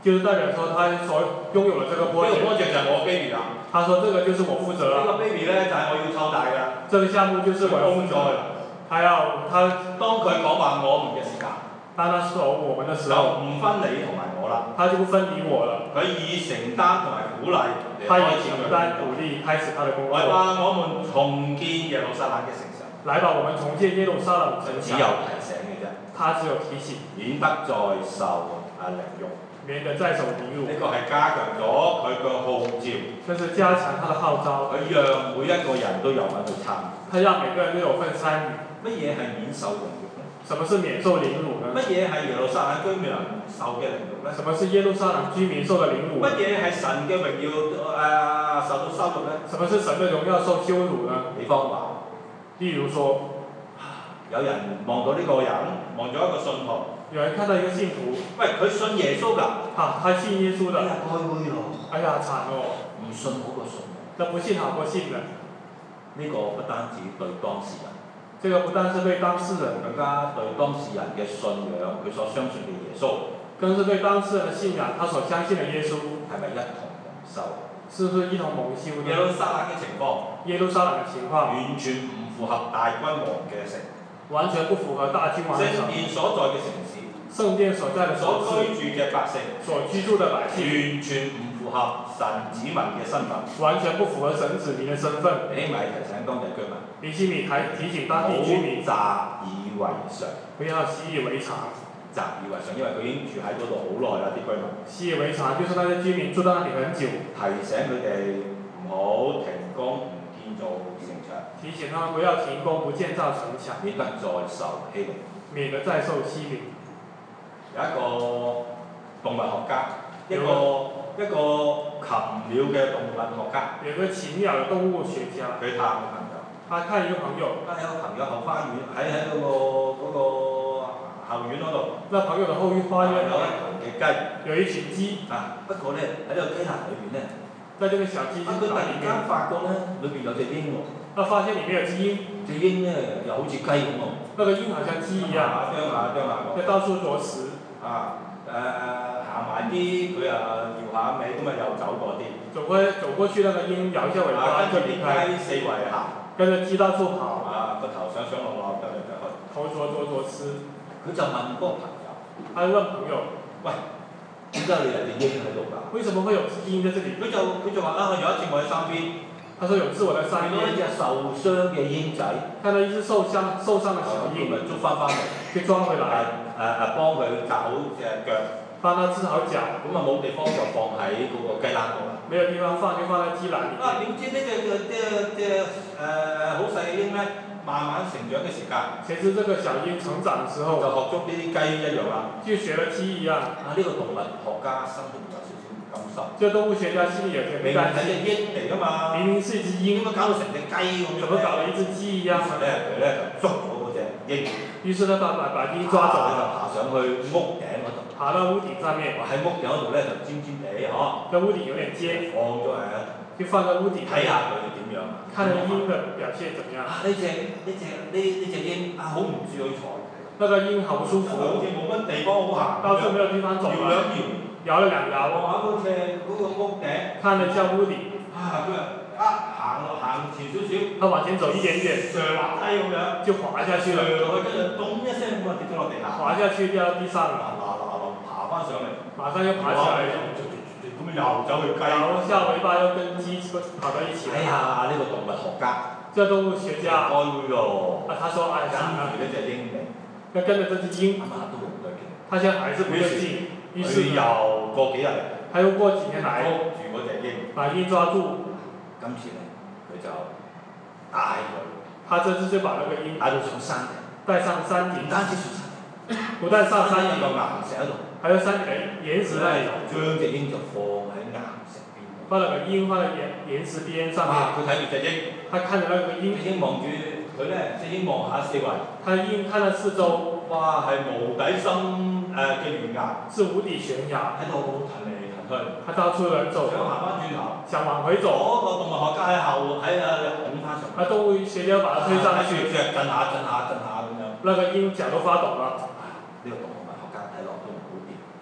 [SPEAKER 2] 就是代表說他所擁有的這個
[SPEAKER 1] 呢個
[SPEAKER 2] project，
[SPEAKER 1] project 就係我 baby 啦。
[SPEAKER 2] 他說這個就是我負責
[SPEAKER 1] 呢個
[SPEAKER 2] 了，
[SPEAKER 1] baby 咧就係我要湊大㗎，
[SPEAKER 2] 這個項目就是我要負責的。他要他
[SPEAKER 1] 當佢講話我們嘅時間，
[SPEAKER 2] 當他說我們的時
[SPEAKER 1] 就
[SPEAKER 2] 候，
[SPEAKER 1] 唔分你同埋我啦。
[SPEAKER 2] 他就不分你我了，
[SPEAKER 1] 佢以承擔同埋鼓勵嚟
[SPEAKER 2] 他以
[SPEAKER 1] 開始佢
[SPEAKER 2] 承擔鼓勵開始他的工作。
[SPEAKER 1] 來吧，我們重建耶路撒冷嘅城牆。
[SPEAKER 2] 來吧，我們重建耶路撒冷城牆。
[SPEAKER 1] 只有提醒嘅啫，
[SPEAKER 2] 他只有提醒，
[SPEAKER 1] 免得再受凌辱。
[SPEAKER 2] 免得再受凌辱。
[SPEAKER 1] 呢個係加強咗佢個號召，
[SPEAKER 2] 這是加強他的號召，
[SPEAKER 1] 佢讓每一個人都有份去參與。
[SPEAKER 2] 他讓每個人都有份參與。
[SPEAKER 1] 乜嘢係免受凌辱咧？
[SPEAKER 2] 什麼是免受凌辱呢？
[SPEAKER 1] 乜嘢係耶路撒冷居民受嘅凌辱咧？
[SPEAKER 2] 什麼是耶路撒冷居民受的凌辱？
[SPEAKER 1] 乜嘢係神嘅榮耀受到羞辱咧？
[SPEAKER 2] 什麼是神的榮耀受羞辱呢？
[SPEAKER 1] 比方話，
[SPEAKER 2] 例如說，
[SPEAKER 1] 有人望到呢個人，望咗一個信徒，
[SPEAKER 2] 有人看到一個信徒，
[SPEAKER 1] 喂，佢信耶穌㗎，
[SPEAKER 2] 他信耶穌的，
[SPEAKER 1] 哎呀，該會咯，
[SPEAKER 2] 哎呀，慘哦，
[SPEAKER 1] 唔信好過信。
[SPEAKER 2] 那不信好過信的。
[SPEAKER 1] 呢個不單止對當事人，
[SPEAKER 2] 這個不單是對當事人，
[SPEAKER 1] 更加對當事人嘅信仰，佢所相信嘅耶穌，
[SPEAKER 2] 更是對當事人的信仰，他所相信的耶穌，
[SPEAKER 1] 係咪一同蒙受？
[SPEAKER 2] 是不是一同蒙羞呢？
[SPEAKER 1] 耶路撒冷嘅情況，
[SPEAKER 2] 耶路撒冷的情況
[SPEAKER 1] 完全唔符合大君王嘅城，
[SPEAKER 2] 完全不符合大君王的城，
[SPEAKER 1] 聖殿所在嘅城市，
[SPEAKER 2] 聖殿所在的
[SPEAKER 1] 所
[SPEAKER 2] 城市，
[SPEAKER 1] 居住嘅百姓，
[SPEAKER 2] 所居住的百姓，
[SPEAKER 1] 完全唔符合神子民嘅身份。
[SPEAKER 2] 完全不符合神子民的身份。
[SPEAKER 1] 尼希米提醒當地居民，
[SPEAKER 2] 尼希米提醒當地居民，
[SPEAKER 1] 習以為常，
[SPEAKER 2] 不要習以為常。
[SPEAKER 1] 習以為常，因為佢已經住喺嗰度好耐啦，啲居民。
[SPEAKER 2] 習以為常就是那些居民住到那裡很久，
[SPEAKER 1] 提醒佢哋唔好停工唔建造城牆，
[SPEAKER 2] 提醒他們不要停工不建造城牆，
[SPEAKER 1] 免得再受欺凌。
[SPEAKER 2] 免得再受欺凌。
[SPEAKER 1] 有一個動物學家，一個禽鳥嘅動物學家，
[SPEAKER 2] 有個禽鳥的動物學家，
[SPEAKER 1] 佢探個朋友，
[SPEAKER 2] 他看一個朋友，
[SPEAKER 1] 有個朋友後花園喺嗰個後院嗰度，
[SPEAKER 2] 那朋友的後院花園
[SPEAKER 1] 有一群嘅雞，
[SPEAKER 2] 有一群雞，
[SPEAKER 1] 不過咧喺呢個雞欄裏邊咧，
[SPEAKER 2] 在這個小雞
[SPEAKER 1] 佢突然間發覺咧裏邊有隻鷹喎，
[SPEAKER 2] 他發現裡面有隻鷹，
[SPEAKER 1] 隻鷹咧又好似雞咁喎，
[SPEAKER 2] 那個鷹好像雞一樣，
[SPEAKER 1] 啄下，
[SPEAKER 2] 在到處啄食，
[SPEAKER 1] 行埋啲佢搖下尾，咁又走過啲。
[SPEAKER 2] 走過去，那個鷹搖一下尾巴就離開，
[SPEAKER 1] 雞四圍行，
[SPEAKER 2] 跟着雞到處跑，
[SPEAKER 1] 個頭上落，趯嚟趯去。
[SPEAKER 2] 頭啄吃。
[SPEAKER 1] 佢就問嗰個朋友，
[SPEAKER 2] 他問朋友，
[SPEAKER 1] 喂，點解你有隻鷹喺度㗎？
[SPEAKER 2] 為什麼會有隻鷹在這裡？
[SPEAKER 1] 佢就話有一次我喺山邊，
[SPEAKER 2] 他說有次我在山
[SPEAKER 1] 見到一
[SPEAKER 2] 邊，
[SPEAKER 1] 隻受傷嘅鷹仔，
[SPEAKER 2] 看到一隻受傷的小鷹，
[SPEAKER 1] 咪捉翻嚟，
[SPEAKER 2] 去抓回來，
[SPEAKER 1] 幫佢紮好隻腳，
[SPEAKER 2] 幫他治好腳。
[SPEAKER 1] 咁冇地方就放喺嗰個雞欄度啦。
[SPEAKER 2] 沒有地方放，就放在雞欄裡面。
[SPEAKER 1] 點知呢隻好細嘅鷹咧，慢慢成長嘅時間，
[SPEAKER 2] 誰知這個小鷹成長的時候，
[SPEAKER 1] 就學足呢啲雞一樣啦。
[SPEAKER 2] 就學了雞一樣。
[SPEAKER 1] 呢個動物學家心中有少少唔甘心。
[SPEAKER 2] 這動物學家心裡有點不甘心。
[SPEAKER 1] 係隻鷹嚟㗎嘛，
[SPEAKER 2] 明明是一隻鷹，
[SPEAKER 1] 點解搞到成隻雞咁樣？
[SPEAKER 2] 怎麼搞到一隻雞一樣？
[SPEAKER 1] 佢咧就捉咗嗰隻鷹，
[SPEAKER 2] 於是他把鷹抓走了，
[SPEAKER 1] 爬上去屋頂嗰度，
[SPEAKER 2] 爬到屋頂上面。
[SPEAKER 1] 喺屋頂嗰度咧就尖尖地嗬，
[SPEAKER 2] 在屋頂有點尖，
[SPEAKER 1] 放咗喺
[SPEAKER 2] 就放在屋頂
[SPEAKER 1] 睇下佢點樣。
[SPEAKER 2] 看那鷹的表現怎麼樣。
[SPEAKER 1] 呢隻鷹好唔知好彩，
[SPEAKER 2] 那個鷹好不舒服，
[SPEAKER 1] 好似冇乜地方好行，
[SPEAKER 2] 到處沒有地方走了，搖了兩搖，
[SPEAKER 1] 嗰個屋頂，
[SPEAKER 2] 看了一下屋頂，
[SPEAKER 1] 佢行前少少，
[SPEAKER 2] 他往前走一點點，
[SPEAKER 1] 上滑梯咁樣，
[SPEAKER 2] 就滑下去了，
[SPEAKER 1] 跟住咚一聲咁啊跌咗落地下，
[SPEAKER 2] 滑下去掉到地上了，
[SPEAKER 1] 爬翻上嚟，
[SPEAKER 2] 馬上又爬起來，
[SPEAKER 1] 咁又走去雞，
[SPEAKER 2] 搖下尾巴又跟雞跑到一起了。
[SPEAKER 1] 哎呀，呢個動物學家，
[SPEAKER 2] 這動物學家，
[SPEAKER 1] 該咯，
[SPEAKER 2] 他說哎
[SPEAKER 1] 跟
[SPEAKER 2] 呀，
[SPEAKER 1] 住呢隻鷹嚟，
[SPEAKER 2] 要跟着這隻鷹，
[SPEAKER 1] 都唔對勁，
[SPEAKER 2] 他現在還是不對勁，於是
[SPEAKER 1] 佢又過幾日嚟，
[SPEAKER 2] 他又過幾天來，
[SPEAKER 1] 捉住嗰隻鷹，
[SPEAKER 2] 把鷹抓住，
[SPEAKER 1] 今次咧佢就帶佢，
[SPEAKER 2] 他這次就把那個鷹
[SPEAKER 1] 帶到上山頂，
[SPEAKER 2] 帶上山頂，
[SPEAKER 1] 唔單止上山頂，
[SPEAKER 2] 不但上山頂，
[SPEAKER 1] 有個岩石喺度，
[SPEAKER 2] 還有山岩石那裡，
[SPEAKER 1] 將隻鷹就放喺岩石邊。
[SPEAKER 2] 把那個鷹放在岩石邊上面，
[SPEAKER 1] 佢睇住隻鷹，
[SPEAKER 2] 他看着那個鷹，
[SPEAKER 1] 隻鷹望住佢咧，隻鷹望下四圍，
[SPEAKER 2] 他鷹看了四周，
[SPEAKER 1] 哇係無底深嘅懸崖，
[SPEAKER 2] 是無底懸崖，
[SPEAKER 1] 喺度騰嚟騰去，
[SPEAKER 2] 他到處人走，
[SPEAKER 1] 想行翻轉頭，
[SPEAKER 2] 想往回走，
[SPEAKER 1] 嗰個動物學家喺後拱翻上，
[SPEAKER 2] 他動物學家把他推上去，
[SPEAKER 1] 震下咁樣，
[SPEAKER 2] 那個鷹腳都發抖了。
[SPEAKER 1] 呢個動物學家睇落都唔好掂，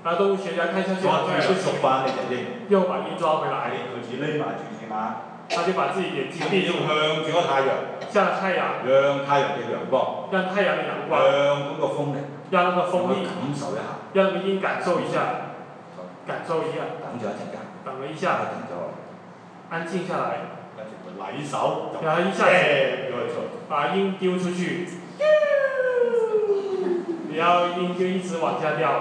[SPEAKER 2] 動物學家看下去，
[SPEAKER 1] 我自己熟翻你隻鷹，
[SPEAKER 2] 又把鷹抓回來，
[SPEAKER 1] 佢自己匿埋住隻眼，
[SPEAKER 2] 他就把自己眼睛閉住，
[SPEAKER 1] 向住個太陽，
[SPEAKER 2] 向着太陽，
[SPEAKER 1] 讓太陽嘅陽光，
[SPEAKER 2] 讓太陽的陽光，
[SPEAKER 1] 讓嗰個風力，
[SPEAKER 2] 讓那個風力
[SPEAKER 1] 感受一下，
[SPEAKER 2] 讓那個鷹感受一下，感受一下，
[SPEAKER 1] 等咗一陣間，
[SPEAKER 2] 等了一下，
[SPEAKER 1] 停咗落嚟，
[SPEAKER 2] 安靜下來，
[SPEAKER 1] 跟住佢禮手就
[SPEAKER 2] 然後一下子
[SPEAKER 1] 叫佢出，
[SPEAKER 2] 把鷹丟出去，然後鷹就一直往下掉，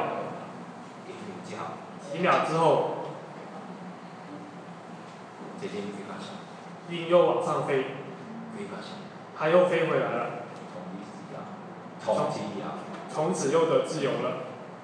[SPEAKER 2] 幾秒之後，
[SPEAKER 1] 隻鷹飛返上，
[SPEAKER 2] 鷹又往上飛，
[SPEAKER 1] 飛返上，
[SPEAKER 2] 它又飛回來了，從此又得自由了，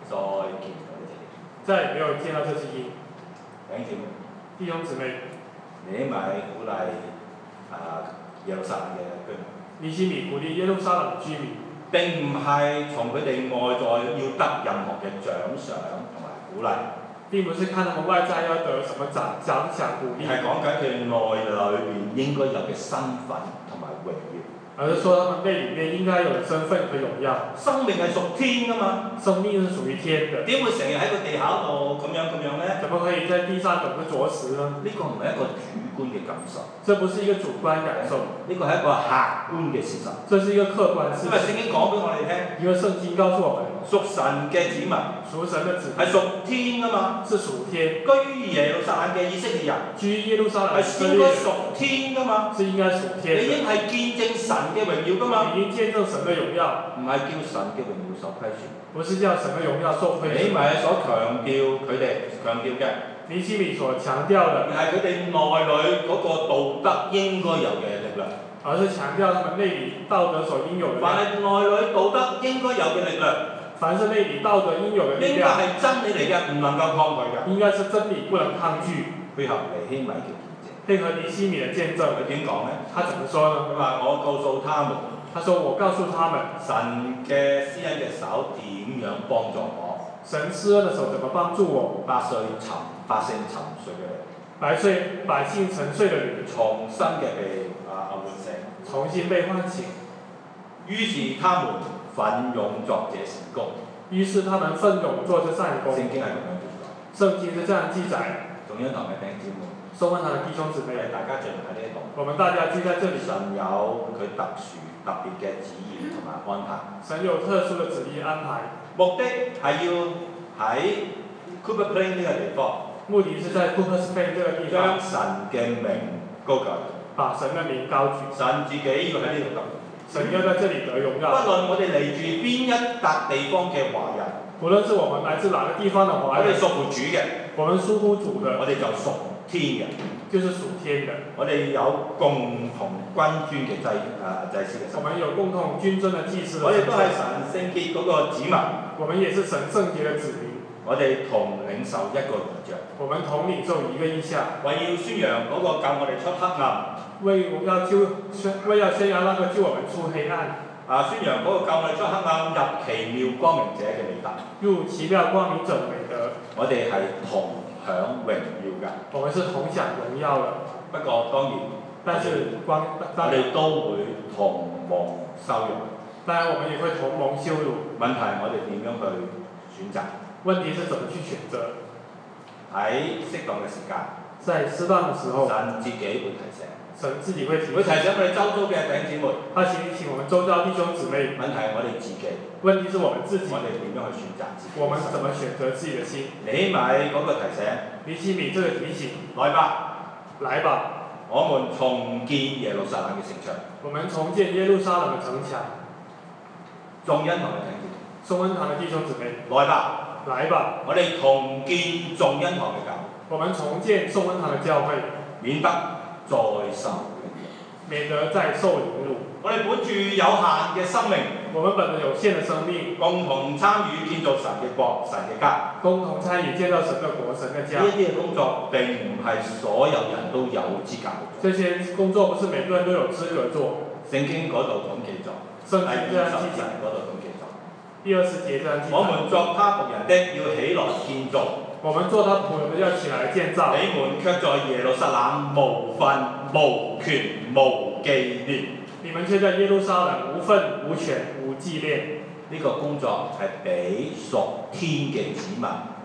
[SPEAKER 2] 再也沒有見到這隻鷹。弟兄姊妹，
[SPEAKER 1] 你咪鼓勵耶路撒冷嘅居民。
[SPEAKER 2] 尼希米鼓勵耶路撒冷居民，
[SPEAKER 1] 並唔係從佢哋外在要得任何嘅獎賞同埋鼓勵，
[SPEAKER 2] 並不是看他們外在要得什麼獎賞鼓勵，
[SPEAKER 1] 係講緊佢內裏邊應該有嘅身份同埋榮耀。
[SPEAKER 2] 而是說他們內裡面應該有的身份和榮耀。
[SPEAKER 1] 生命係屬天㗎嘛，
[SPEAKER 2] 生命是屬於天的，
[SPEAKER 1] 點會成日喺個地下度咁樣呢？
[SPEAKER 2] 怎麼可以在地上等着啄食呢？
[SPEAKER 1] 呢個唔係一個主觀嘅感受，
[SPEAKER 2] 這不是一個主觀感受，
[SPEAKER 1] 呢個係一個客觀嘅事實。
[SPEAKER 2] 這是一個客觀事
[SPEAKER 1] 因為聖
[SPEAKER 2] 實。
[SPEAKER 1] 經講俾我哋聽，
[SPEAKER 2] 因為聖經告訴我們，
[SPEAKER 1] 屬神嘅子民，
[SPEAKER 2] 屬神的子民
[SPEAKER 1] 係屬天㗎嘛，
[SPEAKER 2] 是屬天，
[SPEAKER 1] 居於耶路撒冷嘅以色列人，
[SPEAKER 2] 居耶路撒冷
[SPEAKER 1] 係應該屬天㗎嘛，
[SPEAKER 2] 是應該屬天的，
[SPEAKER 1] 你應係見證神嘅榮耀㗎嘛。
[SPEAKER 2] 已經見證神的榮耀，
[SPEAKER 1] 唔係叫神嘅榮耀受虧損。
[SPEAKER 2] 不是叫神的榮耀受虧損。
[SPEAKER 1] 你咪所強調佢哋強調嘅，
[SPEAKER 2] 尼希米所強調的，
[SPEAKER 1] 係佢哋內裏嗰個道德應該有嘅力量。
[SPEAKER 2] 而是強調他們內裏道德所應有的。
[SPEAKER 1] 凡係內裏道德應該有嘅力量，
[SPEAKER 2] 凡是內裏道德應有的力
[SPEAKER 1] 應該
[SPEAKER 2] 量，
[SPEAKER 1] 係真理嚟嘅，唔能夠抗拒嘅。
[SPEAKER 2] 應該是真理，不能抗拒。
[SPEAKER 1] 配合尼希米嘅見證，
[SPEAKER 2] 配合尼希米的見證，
[SPEAKER 1] 佢點講呢？
[SPEAKER 2] 他怎麼說呢？
[SPEAKER 1] 佢話：我告訴他們，
[SPEAKER 2] 他說：我告訴他們，
[SPEAKER 1] 神嘅施恩嘅手點樣幫助我？
[SPEAKER 2] 神施恩的手怎麼幫助我？
[SPEAKER 1] 百姓沉睡嘅
[SPEAKER 2] 百姓沉睡的靈，
[SPEAKER 1] 重新嘅被喚醒，
[SPEAKER 2] 重新被喚醒。
[SPEAKER 1] 於是他們奮勇作這善工。
[SPEAKER 2] 於是他們奮勇做這善工。
[SPEAKER 1] 聖經係咁樣記載。
[SPEAKER 2] 聖經是這樣記載。
[SPEAKER 1] 眾恩堂嘅弟兄姊妹，
[SPEAKER 2] 眾恩堂嘅弟兄姊妹，
[SPEAKER 1] 大家聚喺呢一度。
[SPEAKER 2] 我們大家聚在這裡。
[SPEAKER 1] 神有佢特別嘅旨意同埋安排。
[SPEAKER 2] 神有特殊嘅旨意安排。
[SPEAKER 1] 目的係要喺 Cooper Plain 呢個地方。
[SPEAKER 2] 目的是在 Cooper Plain 這個地方。
[SPEAKER 1] 將神嘅名高舉。
[SPEAKER 2] 把神嘅名高舉。
[SPEAKER 1] 神自己要喺呢度得。
[SPEAKER 2] 神要在這裡得榮耀。
[SPEAKER 1] 不論我哋嚟自邊一笪地方嘅華人，
[SPEAKER 2] 無論是我們來自哪個地方的華人，
[SPEAKER 1] 我哋屬乎主嘅，
[SPEAKER 2] 我們屬乎主的，
[SPEAKER 1] 我哋就屬天嘅，
[SPEAKER 2] 就是屬天的。
[SPEAKER 1] 我哋有共同君尊嘅祭司嘅身份。
[SPEAKER 2] 我們有共同君尊嘅祭司。
[SPEAKER 1] 我哋都係神聖潔嗰個子民。
[SPEAKER 2] 我們也是神聖潔嘅子民。
[SPEAKER 1] 我哋同領受一個異象。
[SPEAKER 2] 我們同領受一個異象。
[SPEAKER 1] 為要宣揚嗰個救我哋出黑暗。
[SPEAKER 2] 為要宣揚那個救我們出黑暗。
[SPEAKER 1] 宣揚嗰個救我哋出黑暗入奇妙光明者嘅美德。
[SPEAKER 2] 入奇妙光明者的美德。
[SPEAKER 1] 我哋係同享榮耀㗎。
[SPEAKER 2] 我們是同享榮耀的。
[SPEAKER 1] 不過當然，
[SPEAKER 2] 但是
[SPEAKER 1] 我哋都會同蒙羞辱。
[SPEAKER 2] 當然，我們也會同蒙羞辱。
[SPEAKER 1] 問題係我哋點樣去選擇？
[SPEAKER 2] 問題是怎麼去選擇？
[SPEAKER 1] 喺適當嘅時間，
[SPEAKER 2] 在適當嘅時候，
[SPEAKER 1] 神自己會提醒。
[SPEAKER 2] 神自己會提醒我
[SPEAKER 1] 哋周遭嘅弟兄姊妹。
[SPEAKER 2] 他提醒我們周遭弟兄姊妹。
[SPEAKER 1] 問題係我哋自己。
[SPEAKER 2] 問題是我們自己。
[SPEAKER 1] 我哋點樣去選擇自己？
[SPEAKER 2] 我們怎麼選擇自己的心？
[SPEAKER 1] 尼希米嗰個提醒。
[SPEAKER 2] 尼希米這個提醒。
[SPEAKER 1] 來吧，
[SPEAKER 2] 來吧，
[SPEAKER 1] 我們重建耶路撒冷嘅城牆。
[SPEAKER 2] 我們重建耶路撒冷嘅城牆。
[SPEAKER 1] 眾恩堂嘅弟兄姊妹。
[SPEAKER 2] 眾恩堂嘅弟兄姊妹。
[SPEAKER 1] 來吧，
[SPEAKER 2] 來吧，
[SPEAKER 1] 我哋重建眾恩堂嘅教會。
[SPEAKER 2] 我們重建眾恩堂嘅教會，
[SPEAKER 1] 免得再受凌辱。
[SPEAKER 2] 免得再受凌辱。
[SPEAKER 1] 我哋本住有限嘅生命，
[SPEAKER 2] 我們本着有限嘅生命，
[SPEAKER 1] 共同參與建造神嘅國、神嘅家。
[SPEAKER 2] 共同參與建造神嘅國、神嘅家。
[SPEAKER 1] 呢啲嘅工作並唔係所有人都有資格做。
[SPEAKER 2] 這些工作不是每個人都有資格做。
[SPEAKER 1] 聖經嗰度咁記載，
[SPEAKER 2] 聖經這樣記載，
[SPEAKER 1] 嗰度咁記載。
[SPEAKER 2] 第20節這樣記載。
[SPEAKER 1] 我們作他僕人的要起來建造。
[SPEAKER 2] 我們做他僕人的要起來建造。
[SPEAKER 1] 你們卻在耶路撒冷無份無權無紀念。
[SPEAKER 2] 你們卻在耶路撒冷無份無權無紀念。
[SPEAKER 1] 呢個工作係俾屬天嘅子民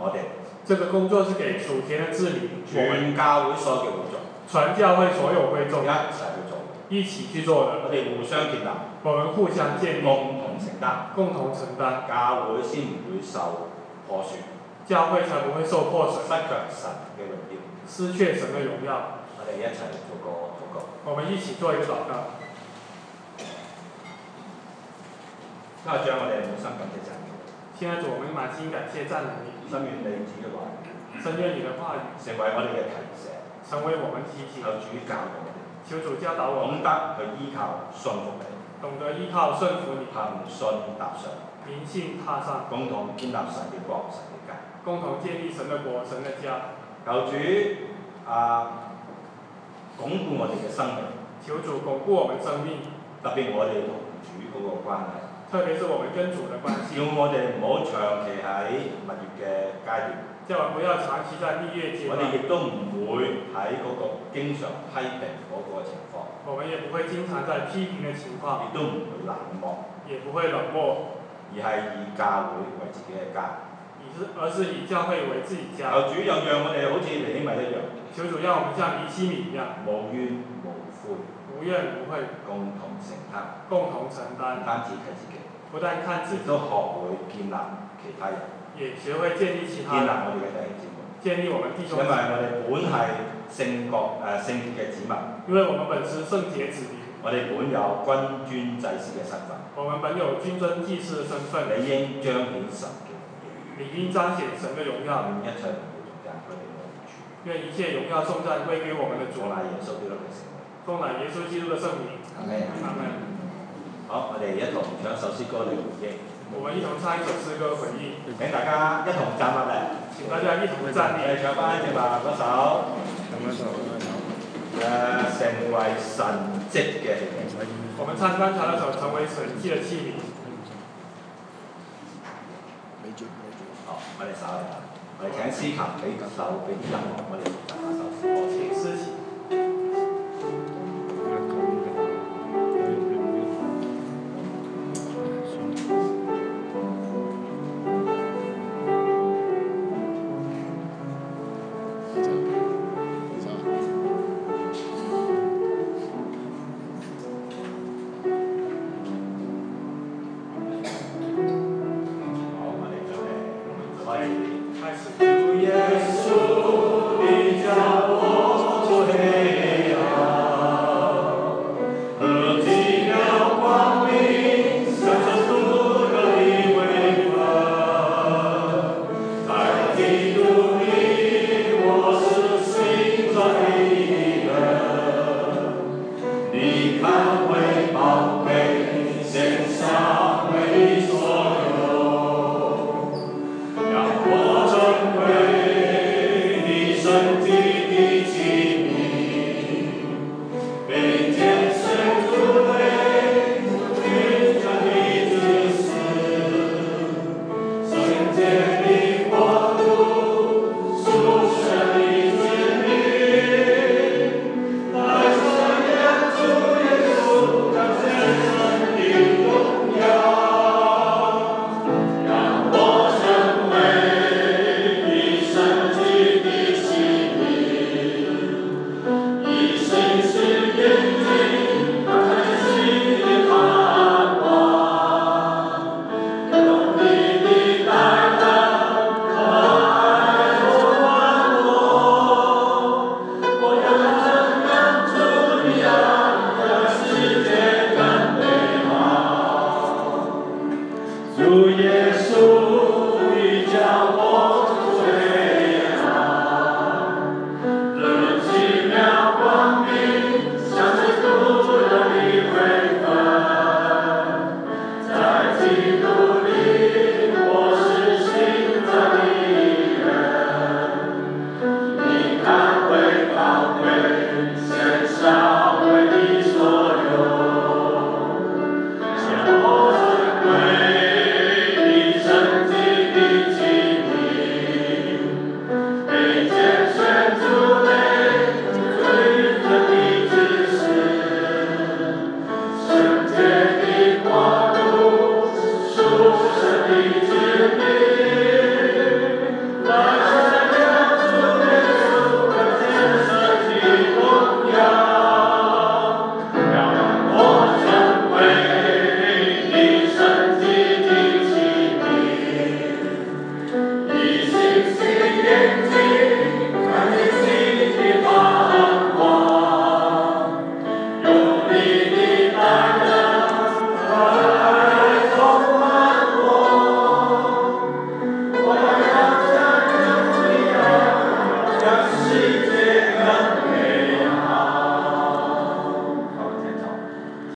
[SPEAKER 1] 我哋，
[SPEAKER 2] 这个工作是给属天的子民，我们
[SPEAKER 1] 全教會所有嘅會眾
[SPEAKER 2] 全教会所有会众
[SPEAKER 1] 一齊去做，
[SPEAKER 2] 一起去做的。
[SPEAKER 1] 我哋互相建立，
[SPEAKER 2] 我們互相建立，
[SPEAKER 1] 共同承擔，
[SPEAKER 2] 共同承擔，
[SPEAKER 1] 教會先唔會受破損，
[SPEAKER 2] 教會才不會受破損，
[SPEAKER 1] 失卻神嘅榮耀。
[SPEAKER 2] 失卻神的榮耀。
[SPEAKER 1] 我哋一齊做個禱告。
[SPEAKER 2] 我們一起做一個禱告。
[SPEAKER 1] 家長，我哋滿心感謝讚美。
[SPEAKER 2] 親愛的主，我們滿心感謝讚美你。
[SPEAKER 1] 心願你主嘅話語，
[SPEAKER 2] 深願你的話語
[SPEAKER 1] 成為我哋嘅提醒，
[SPEAKER 2] 成為我們提醒。
[SPEAKER 1] 求主教導我哋，
[SPEAKER 2] 求主教導我們，
[SPEAKER 1] 懂得去依靠信服你，
[SPEAKER 2] 懂得依靠順服你，
[SPEAKER 1] 憑信踏上，
[SPEAKER 2] 憑信踏上，
[SPEAKER 1] 共同建立神嘅國、神嘅家。
[SPEAKER 2] 共同建立神的國、神的家。
[SPEAKER 1] 求主鞏固我哋嘅生命，
[SPEAKER 2] 求主鞏固我們生命，
[SPEAKER 1] 特別我哋同主嗰個關係。
[SPEAKER 2] 特別是我們跟主的關係。
[SPEAKER 1] 叫我哋唔好長期喺蜜月嘅階段，
[SPEAKER 2] 叫我們不要長期在蜜月階
[SPEAKER 1] 我
[SPEAKER 2] 段。
[SPEAKER 1] 哋亦都唔會喺嗰個經常批評嗰個情況，
[SPEAKER 2] 我們也不會經常在批評的情況，
[SPEAKER 1] 亦都唔會冷漠，
[SPEAKER 2] 也不會冷漠，
[SPEAKER 1] 而係以教會為自己嘅家。
[SPEAKER 2] 而是以教會為自己家。
[SPEAKER 1] 求主又讓我哋好似尼希米一樣，
[SPEAKER 2] 求主讓我們像尼希米一樣，
[SPEAKER 1] 無怨無悔，
[SPEAKER 2] 無怨無悔，
[SPEAKER 1] 共同承擔，
[SPEAKER 2] 共同承
[SPEAKER 1] 唔
[SPEAKER 2] 擔，
[SPEAKER 1] 單止睇自己，
[SPEAKER 2] 不但看自己，
[SPEAKER 1] 亦都學會建立其他人，
[SPEAKER 2] 也學會建立其他人，
[SPEAKER 1] 建立我哋嘅弟兄姊妹。
[SPEAKER 2] 建立我們弟兄
[SPEAKER 1] 因為
[SPEAKER 2] 姊妹。
[SPEAKER 1] 我哋本係聖潔嘅子民，
[SPEAKER 2] 因為我們本是聖潔子民，
[SPEAKER 1] 我哋本有君尊祭司嘅身份，
[SPEAKER 2] 我們本有君尊祭司的身份，
[SPEAKER 1] 理應彰顯神嘅榮耀。
[SPEAKER 2] 理應彰顯神的榮耀。
[SPEAKER 1] 願一切榮耀頌讚歸俾我哋主。
[SPEAKER 2] 願一切榮耀頌讚歸給我們的主。
[SPEAKER 1] 奉乃耶穌基督嘅聖名。
[SPEAKER 2] 奉乃耶穌基督的聖名。
[SPEAKER 1] 阿門。
[SPEAKER 2] 阿門。
[SPEAKER 1] 好，我哋一同唱首詩歌嚟回應。
[SPEAKER 2] 我們一同唱一首詩歌回應。
[SPEAKER 1] 請大家一同站立嚟。
[SPEAKER 2] 請大家一同站立。
[SPEAKER 1] 我哋唱翻正話嗰首成為神蹟嘅器皿。
[SPEAKER 2] 我們唱剛才那首成為神蹟的器皿。
[SPEAKER 1] 好，我哋稍嚟啦。我哋請司琴俾手俾音樂，我哋唱下首詩歌。
[SPEAKER 2] 請司琴。
[SPEAKER 4] 你看为宝贝献上。